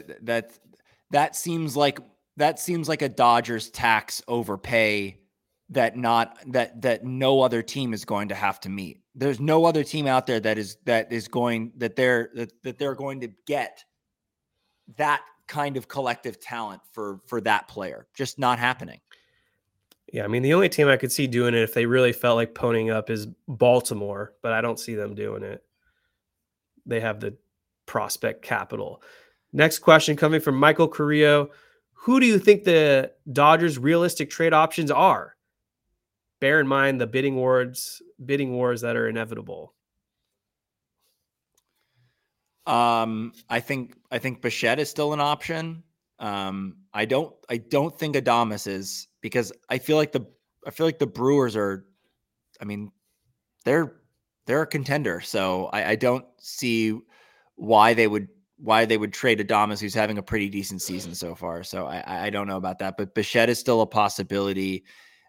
seems like a Dodgers tax overpay that no other team is going to have to meet. There's no other team out there they're going to get that kind of collective talent for that player. Just not happening. Yeah, I mean, the only team I could see doing it if they really felt like ponying up is Baltimore, but I don't see them doing it. They have the prospect capital. Next question coming from Michael Carrillo. Who do you think the Dodgers' realistic trade options are? Bear in mind the bidding wars that are inevitable. I think Bichette is still an option. I don't think Adames is, because I feel like the Brewers are, I mean, they're a contender. So I don't see why they would trade Adames, who's having a pretty decent season so far. So I don't know about that, but Bichette is still a possibility.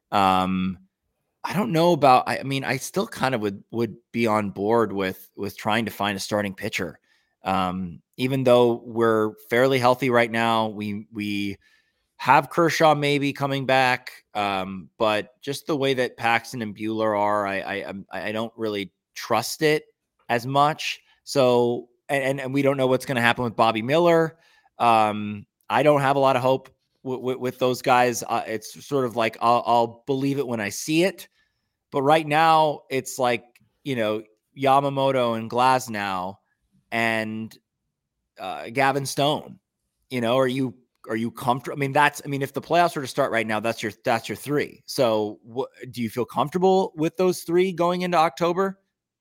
I don't know about, I mean, I still kind of would be on board with trying to find a starting pitcher. Even though we're fairly healthy right now, we have Kershaw maybe coming back. But just the way that Paxton and Buehler are, I don't really trust it as much. So, and we don't know what's going to happen with Bobby Miller. I don't have a lot of hope with those guys. It's sort of like, I'll believe it when I see it. But right now it's like, Yamamoto and Glasnow and Gavin Stone. Are you comfortable? I mean, if the playoffs were to start right now, that's your three. So do you feel comfortable with those three going into October?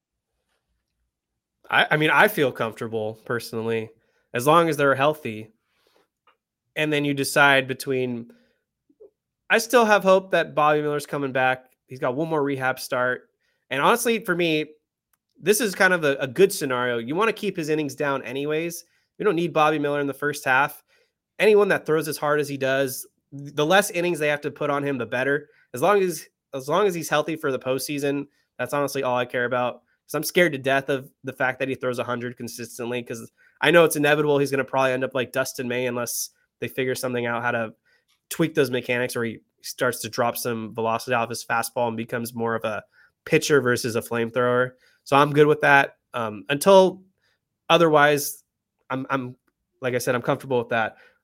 I mean, I feel comfortable personally, as long as they're healthy. And then you decide between, I still have hope that Bobby Miller's coming back. He's got one more rehab start. And honestly, for me, this is kind of a good scenario. You want to keep his innings down anyways. We don't need Bobby Miller in the first half. Anyone that throws as hard as he does, the less innings they have to put on him, the better. As long as he's healthy for the postseason, that's honestly all I care about. Because I'm scared to death of the fact that he throws 100 consistently, because I know it's inevitable he's going to probably end up like Dustin May unless they figure something out how to tweak those mechanics, or he starts to drop some velocity off his fastball and becomes more of a pitcher versus a flamethrower. So I'm good with that. Until otherwise, I'm like I said, I'm comfortable with that.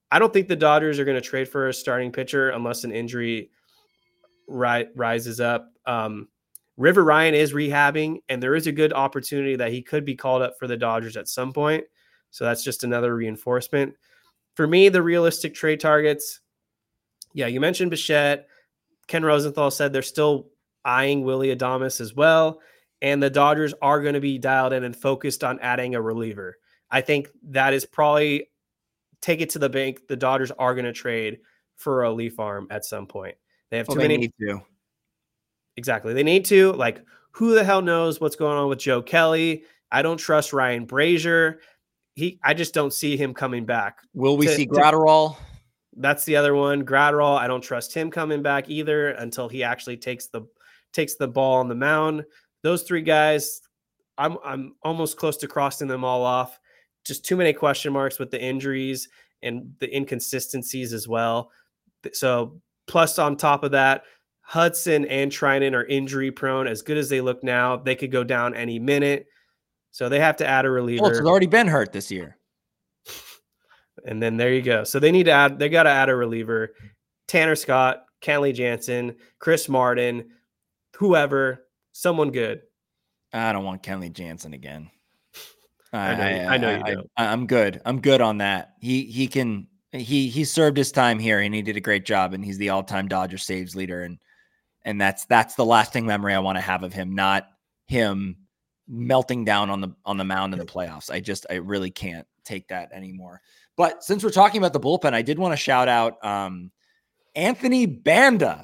I don't think the Dodgers are going to trade for a starting pitcher unless an injury rises up. River Ryan is rehabbing, and there is a good opportunity that he could be called up for the Dodgers at some point. So that's just another reinforcement. For me, the realistic trade targets, yeah, you mentioned Bichette. Ken Rosenthal said they're still eyeing Willy Adames as well. And the Dodgers are going to be dialed in and focused on adding a reliever. I think that is probably, take it to the bank, the Dodgers are going to trade for a relief arm at some point. They have too many. Need to. Exactly. They need to. Like, who the hell knows what's going on with Joe Kelly? I don't trust Ryan Brazier. I just don't see him coming back. Will we see Gratterall? That's the other one. Gratterall, I don't trust him coming back either until he actually takes the ball on the mound. Those three guys, I'm almost close to crossing them all off. Just too many question marks with the injuries and the inconsistencies as well. So plus on top of that, Hudson and Treinen are injury prone. As good as they look now, they could go down any minute. So they have to add a reliever. Well, it's already been hurt this year. And then there you go. So they got to add a reliever. Tanner Scott, Kenley Jansen, Chris Martin, whoever, someone good. I don't want Kenley Jansen again. I know you don't. I'm good. I'm good on that. He served his time here and he did a great job, and he's the all-time Dodger saves leader. And that's the lasting memory I want to have of him, not him melting down on the mound in the playoffs. I really can't take that anymore. But since we're talking about the bullpen, I did want to shout out Anthony Banda.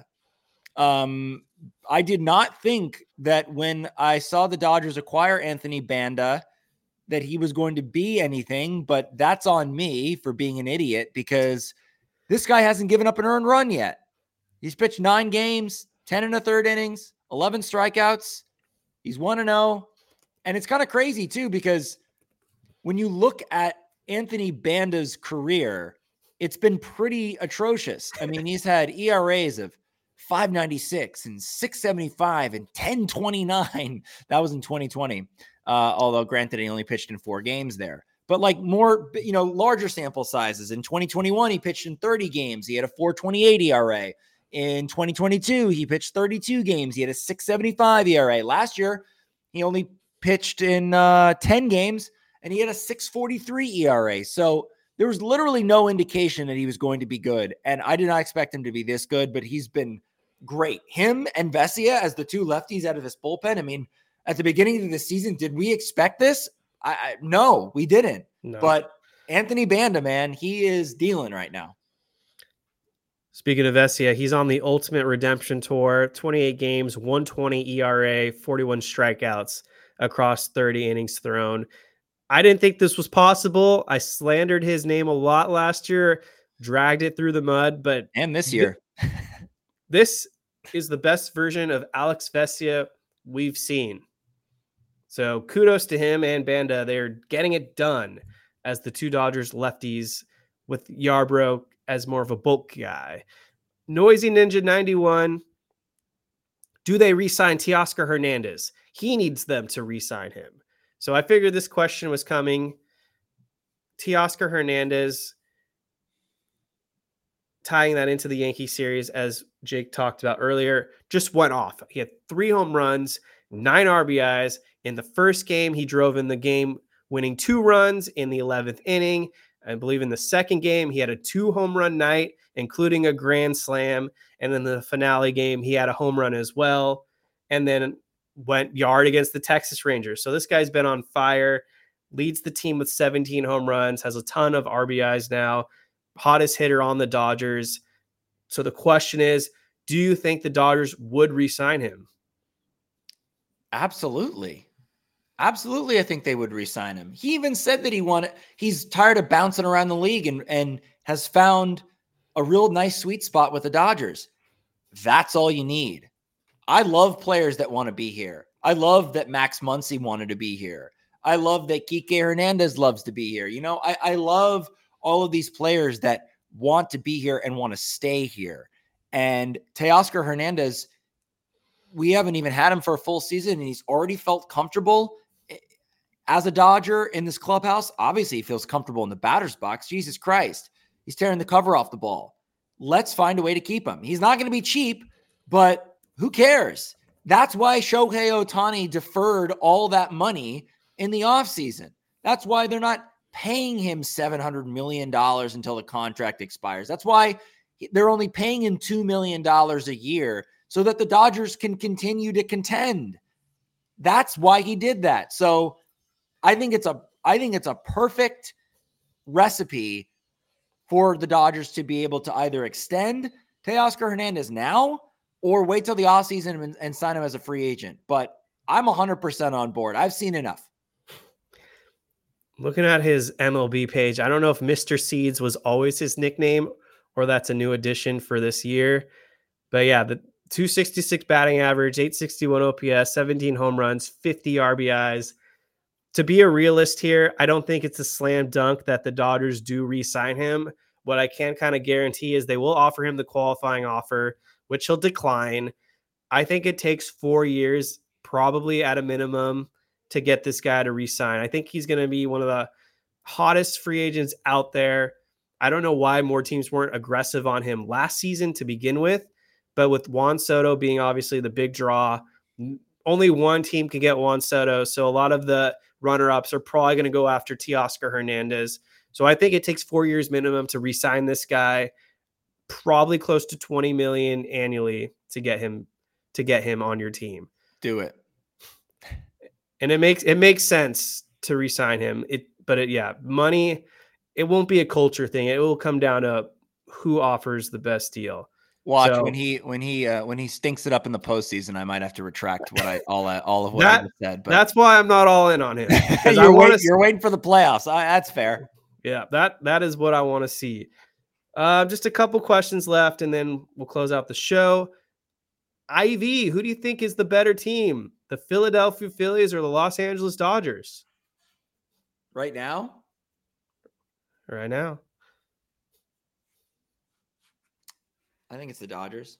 I did not think that when I saw the Dodgers acquire Anthony Banda that he was going to be anything, but that's on me for being an idiot, because this guy hasn't given up an earned run yet. He's pitched 9 games, 10 1/3 innings, 11 strikeouts. He's 1-0. And it's kind of crazy too, because when you look at Anthony Banda's career, it's been pretty atrocious. I mean, he's had ERAs of 5.96 and 6.75 and 10.29. That was in 2020. Although granted, he only pitched in 4 games there, but like more, larger sample sizes. In 2021, he pitched in 30 games. He had a 4.28 ERA. In 2022, he pitched 32 games. He had a 6.75 ERA. Last year, he only pitched in 10 games and he had a 6.43 ERA. So there was literally no indication that he was going to be good. And I did not expect him to be this good, but he's been great. Him and Vesia as the 2 lefties out of this bullpen. I mean, at the beginning of the season, did we expect this? No, we didn't. No. But Anthony Banda, man, he is dealing right now. Speaking of Vesia, he's on the Ultimate Redemption Tour, 28 games, 1.20 ERA, 41 strikeouts across 30 innings thrown. I didn't think this was possible. I slandered his name a lot last year, dragged it through the mud, and this year. This is the best version of Alex Vesia we've seen. So kudos to him and Banda. They're getting it done as the 2 Dodgers lefties, with Yarbrough as more of a bulk guy. Noisy Ninja 91. Do they re-sign Teoscar Hernandez? He needs them to re-sign him. So I figured this question was coming. Teoscar Hernandez, tying that into the Yankee series, as Jake talked about earlier, just went off. He had 3 home runs, 9 RBIs. In the first game, he drove in the game, winning 2 runs in the 11th inning. I believe in the second game, he had a 2 home run night, including a grand slam. And in the finale game, he had a home run as well. And then went yard against the Texas Rangers. So this guy's been on fire, leads the team with 17 home runs, has a ton of RBIs now, hottest hitter on the Dodgers. So the question is, do you think the Dodgers would re-sign him? Absolutely. Absolutely, I think they would re-sign him. He even said that he's tired of bouncing around the league and has found a real nice sweet spot with the Dodgers. That's all you need. I love players that want to be here. I love that Max Muncy wanted to be here. I love that Kike Hernandez loves to be here. I love all of these players that want to be here and want to stay here. And Teoscar Hernandez, we haven't even had him for a full season, and he's already felt comfortable as a Dodger in this clubhouse. Obviously, he feels comfortable in the batter's box. Jesus Christ. He's tearing the cover off the ball. Let's find a way to keep him. He's not going to be cheap, but who cares? That's why Shohei Ohtani deferred all that money in the offseason. That's why they're not paying him $700 million until the contract expires. That's why they're only paying him $2 million a year so that the Dodgers can continue to contend. That's why he did that. So I think it's a perfect recipe for the Dodgers to be able to either extend Teoscar Hernandez now or wait till the offseason and sign him as a free agent. But I'm 100% on board. I've seen enough. Looking at his MLB page, I don't know if Mr. Seeds was always his nickname or that's a new addition for this year. But yeah, the 266 batting average, 861 OPS, 17 home runs, 50 RBIs. To be a realist here, I don't think it's a slam dunk that the Dodgers do re-sign him. What I can kind of guarantee is they will offer him the qualifying offer, which he'll decline. I think it takes 4 years, probably at a minimum, to get this guy to re-sign. I think he's going to be one of the hottest free agents out there. I don't know why more teams weren't aggressive on him last season to begin with, but with Juan Soto being obviously the big draw, only one team can get Juan Soto. So a lot of the runner-ups are probably going to go after Teoscar Hernandez. So I think it takes 4 years minimum to re-sign this guy, probably close to $20 million annually to get him on your team. Do it. And it makes sense to re-sign him. Money, it won't be a culture thing. It will come down to who offers the best deal. Watch when he stinks it up in the postseason. I might have to retract all of what I just said. But that's why I'm not all in on him. You're waiting for the playoffs. That's fair. Yeah, that is what I want to see. Just a couple questions left, and then we'll close out the show. IV, who do you think is the better team? The Philadelphia Phillies or the Los Angeles Dodgers? Right now? Right now. I think it's the Dodgers.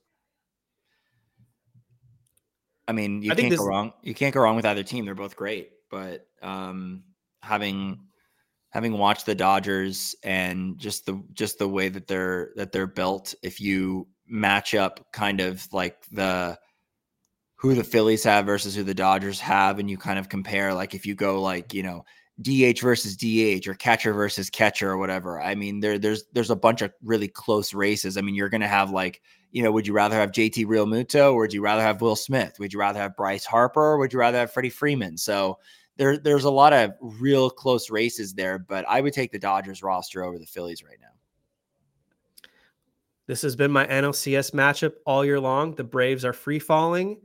I mean, you can't go wrong. You can't go wrong with either team. They're both great. But having watched the Dodgers and just the way that they're built, if you match up kind of like who the Phillies have versus who the Dodgers have, and you kind of compare, like if you go like, DH versus DH or catcher versus catcher or whatever. I mean, there's a bunch of really close races. I mean, you're going to have like, would you rather have JT Realmuto or would you rather have Will Smith? Would you rather have Bryce Harper or would you rather have Freddie Freeman? So there's a lot of real close races there, but I would take the Dodgers roster over the Phillies right now. This has been my NLCS matchup all year long. The Braves are free falling.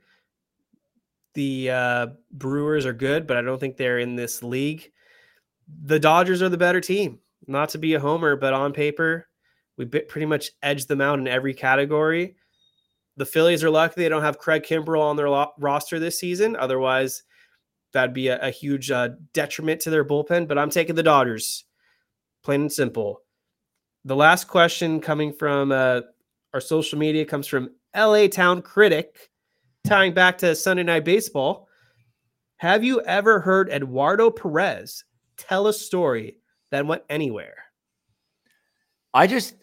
The Brewers are good, but I don't think they're in this league. The Dodgers are the better team. Not to be a homer, but on paper, we pretty much edged them out in every category. The Phillies are lucky they don't have Craig Kimbrell on their roster this season. Otherwise, that'd be a huge detriment to their bullpen. But I'm taking the Dodgers, plain and simple. The last question coming from our social media comes from LA Town Critic, tying back to Sunday Night Baseball. Have you ever heard Eduardo Perez tell a story that went anywhere? I think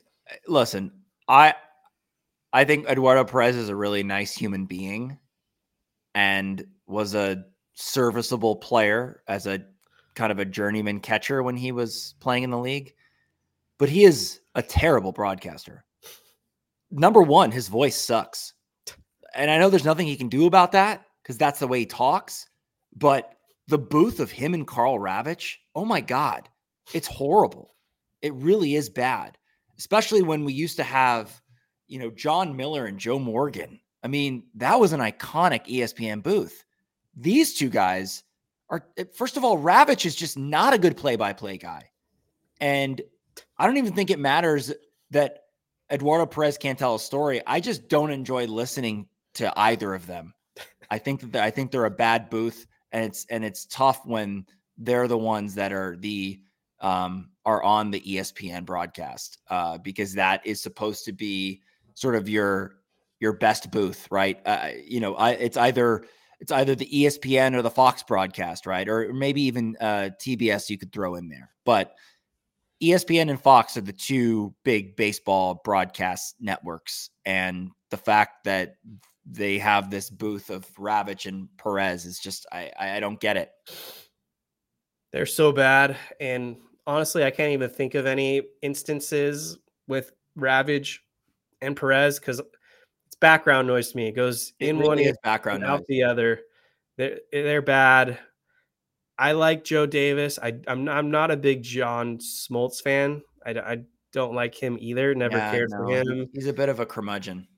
Eduardo Perez is a really nice human being and was a serviceable player as a kind of a journeyman catcher when he was playing in the league. But he is a terrible broadcaster. Number one, his voice sucks. And I know there's nothing he can do about that because that's the way he talks. But the booth of him and Carl Ravitch, oh my God, it's horrible. It really is bad, especially when we used to have, John Miller and Joe Morgan. I mean, that was an iconic ESPN booth. These two guys are, first of all, Ravitch is just not a good play-by-play guy. And I don't even think it matters that Eduardo Perez can't tell a story. I just don't enjoy listening to either of them. I think they're a bad booth. And it's tough when they're the ones that are are on the ESPN broadcast because that is supposed to be sort of your best booth, right? It's either the ESPN or the Fox broadcast, right? Or maybe even TBS you could throw in there. But ESPN and Fox are the two big baseball broadcast networks. And the fact that they have this booth of Ravitch and Perez is just, I don't get it. They're so bad. And honestly, I can't even think of any instances with Ravitch and Perez because it's background noise to me. It goes in one ear, background noise out the other. They're bad. I like Joe Davis. I'm not a big John Smoltz fan. I don't like him either. Never cared for him. He's a bit of a curmudgeon.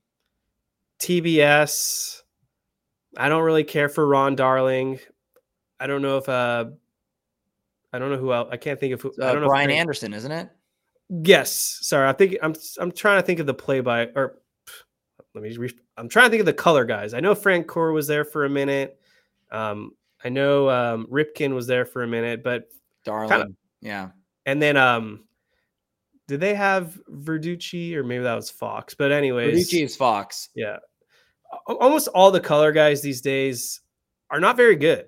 TBS. I don't really care for Ron Darling. I don't know if I don't know who else. I can't think of who. I don't know. Brian Anderson, isn't it? Yes. Sorry. I'm trying to think of the I'm trying to think of the color guys. I know Frank Core was there for a minute. I know Ripken was there for a minute, but Darling, yeah. And then did they have Verducci or maybe that was Fox? But anyways, Verducci is Fox. Yeah. Almost all the color guys these days are not very good.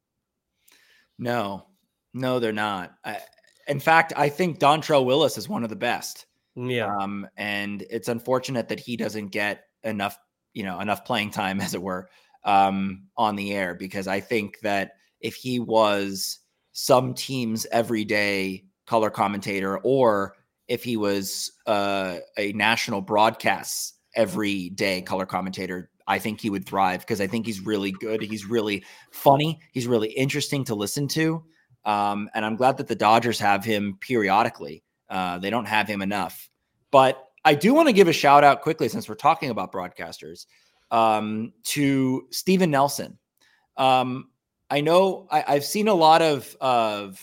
No, they're not. In fact, I think Dontrelle Willis is one of the best. Yeah. And it's unfortunate that he doesn't get enough playing time, as it were, on the air, because I think that if he was some team's everyday color commentator, or if he was a national broadcast everyday color commentator, I think he would thrive, because I think he's really good. He's really funny. He's really interesting to listen to. And I'm glad that the Dodgers have him periodically. They don't have him enough. But I do want to give a shout out quickly, since we're talking about broadcasters, to Steven Nelson. I know I've seen a lot of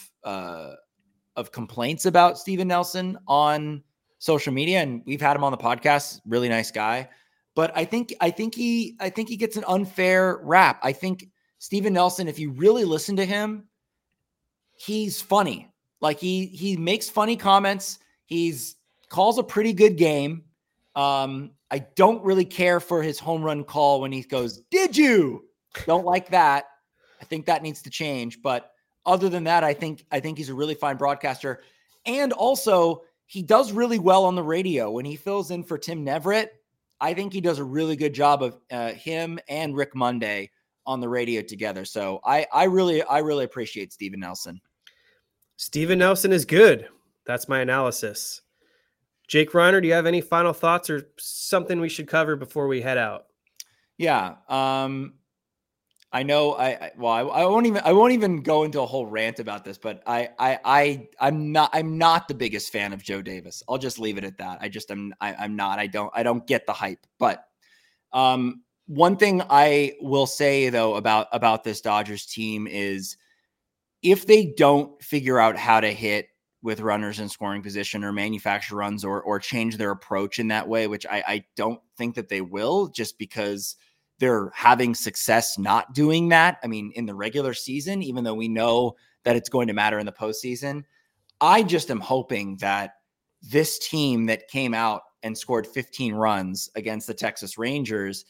complaints about Steven Nelson on social media, and we've had him on the podcast. Really nice guy. But I think he gets an unfair rap. I think Steven Nelson, if you really listen to him, he's funny. Like he makes funny comments. He's calls a pretty good game. I don't really care for his home run call when he goes, "Did you?" Don't like that. I think that needs to change. But other than that, I think he's a really fine broadcaster. And also, he does really well on the radio when he fills in for Tim Neverett. I think he does a really good job of him and Rick Monday on the radio together. So I really appreciate Steven Nelson. Steven Nelson is good. That's my analysis. Jake Reiner, do you have any final thoughts or something we should cover before we head out? Yeah. I know I won't even go into a whole rant about this, but I'm not the biggest fan of Joe Davis. I'll just leave it at that. I'm not. I don't get the hype. But one thing I will say though about this Dodgers team is, if they don't figure out how to hit with runners in scoring position or manufacture runs or change their approach in that way, which I don't think that they will, just because they're having success not doing that. I mean, in the regular season, even though we know that it's going to matter in the postseason, I just am hoping that this team that came out and scored 15 runs against the Texas Rangers,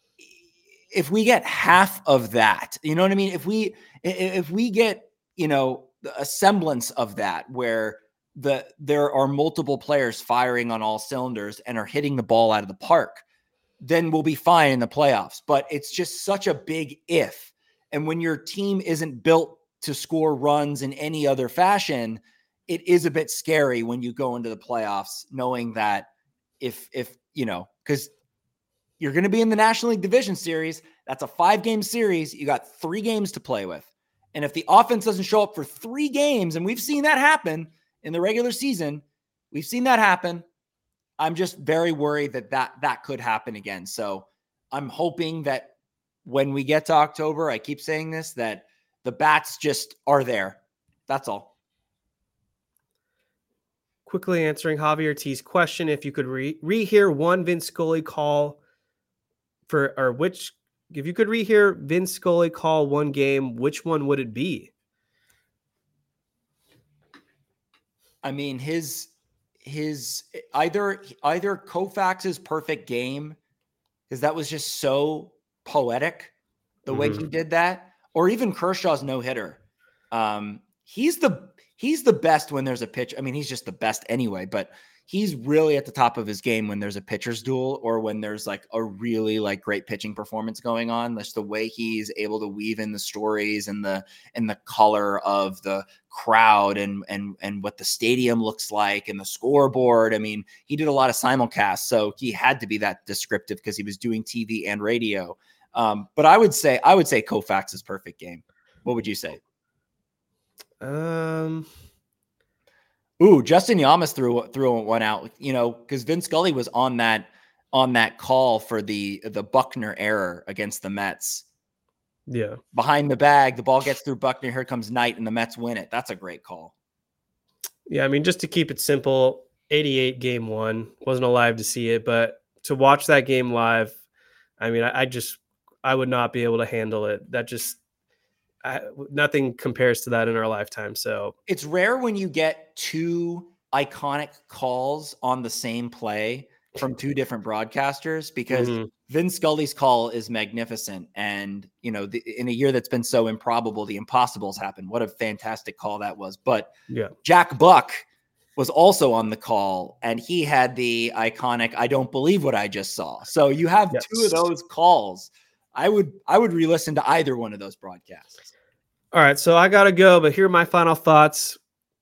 if we get half of that, you know what I mean? If we get, a semblance of that, where there are multiple players firing on all cylinders and are hitting the ball out of the park, then we'll be fine in the playoffs. But it's just such a big if. And when your team isn't built to score runs in any other fashion, it is a bit scary when you go into the playoffs, knowing that because you're going to be in the National League Division Series. That's a 5-game series. You got 3 games to play with. And if the offense doesn't show up for 3 games, and we've seen that happen in the regular season, I'm just very worried that could happen again. So I'm hoping that when we get to October, I keep saying this, that the bats just are there. That's all. Quickly answering Javier T's question, if you could rehear one Vin Scully call if you could rehear Vin Scully call one game, which one would it be? I mean, his either Koufax's perfect game, because that was just so poetic the way he did that, or even Kershaw's no-hitter. He's he's the best when there's a pitch. I mean, he's just the best anyway, but he's really at the top of his game when there's a pitcher's duel or when there's like a really like great pitching performance going on. That's the way he's able to weave in the stories and the color of the crowd and what the stadium looks like and the scoreboard. I mean, he did a lot of simulcasts, so he had to be that descriptive because he was doing TV and radio. But I would say Koufax's perfect game. What would you say? Ooh, Justin Yamas threw one out, because Vin Scully was on that call for the Buckner error against the Mets. Yeah. Behind the bag, the ball gets through Buckner. Here comes Knight, and the Mets win it. That's a great call. Yeah, I mean, just to keep it simple, 88 game 1. Wasn't alive to see it, but to watch that game live, I mean, I would not be able to handle it. That just nothing compares to that in our lifetime. So it's rare when you get two iconic calls on the same play from two different broadcasters, because Vin Scully's call is magnificent. And, in a year that's been so improbable, the impossible's happened. What a fantastic call that was. But yeah, Jack Buck was also on the call, and he had the iconic, I don't believe what I just saw. So you have two of those calls. I would re-listen to either one of those broadcasts. All right, so I got to go, but here are my final thoughts.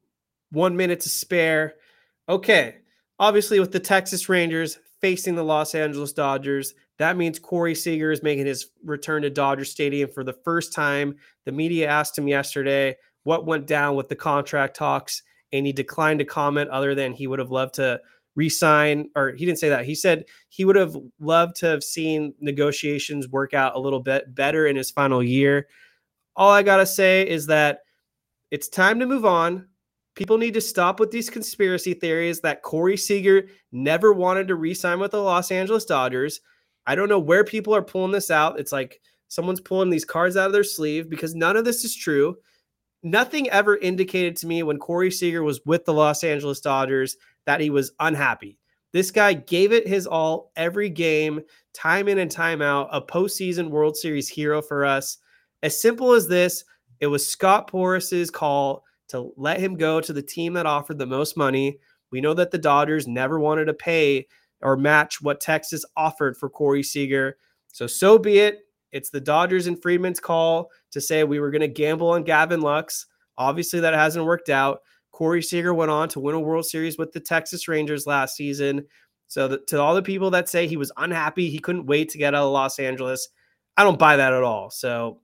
1 minute to spare. Okay, obviously with the Texas Rangers facing the Los Angeles Dodgers, that means Corey Seager is making his return to Dodger Stadium for the first time. The media asked him yesterday what went down with the contract talks, and he declined to comment other than he would have loved to re-sign, or he didn't say that. He said he would have loved to have seen negotiations work out a little bit better in his final year. All I got to say is that it's time to move on. People need to stop with these conspiracy theories that Corey Seager never wanted to re-sign with the Los Angeles Dodgers. I don't know where people are pulling this out. It's like someone's pulling these cards out of their sleeve, because none of this is true. Nothing ever indicated to me when Corey Seager was with the Los Angeles Dodgers that he was unhappy. This guy gave it his all every game, time in and time out, a postseason World Series hero for us. As simple as this, it was Scott Porris's call to let him go to the team that offered the most money. We know that the Dodgers never wanted to pay or match what Texas offered for Corey Seager. So be it. It's the Dodgers and Friedman's call to say we were going to gamble on Gavin Lux. Obviously, that hasn't worked out. Corey Seager went on to win a World Series with the Texas Rangers last season. So to all the people that say he was unhappy, he couldn't wait to get out of Los Angeles, I don't buy that at all. So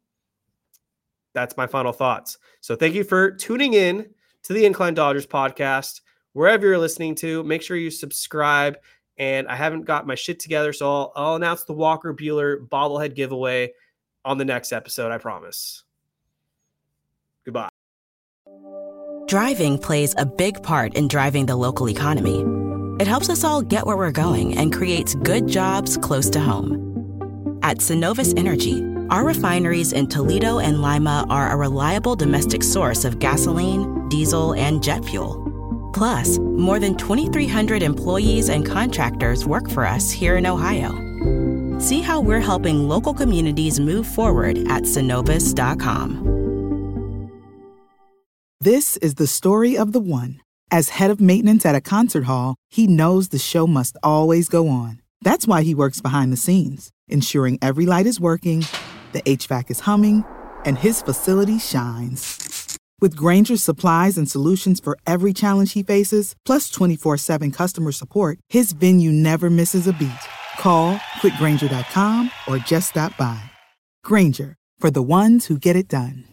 that's my final thoughts. So thank you for tuning in to the Incline Dodgers podcast. Wherever you're listening to, make sure you subscribe. And I haven't got my shit together, so I'll announce the Walker Buehler bobblehead giveaway on the next episode, I promise. Goodbye. Driving plays a big part in driving the local economy. It helps us all get where we're going and creates good jobs close to home. At Synovus Energy, our refineries in Toledo and Lima are a reliable domestic source of gasoline, diesel, and jet fuel. Plus, more than 2,300 employees and contractors work for us here in Ohio. See how we're helping local communities move forward at Synovus.com. This is the story of the one. As head of maintenance at a concert hall, he knows the show must always go on. That's why he works behind the scenes, ensuring every light is working, the HVAC is humming, and his facility shines. With Grainger's supplies and solutions for every challenge he faces, plus 24/7 customer support, his venue never misses a beat. Call quickgrainger.com or just stop by. Grainger, for the ones who get it done.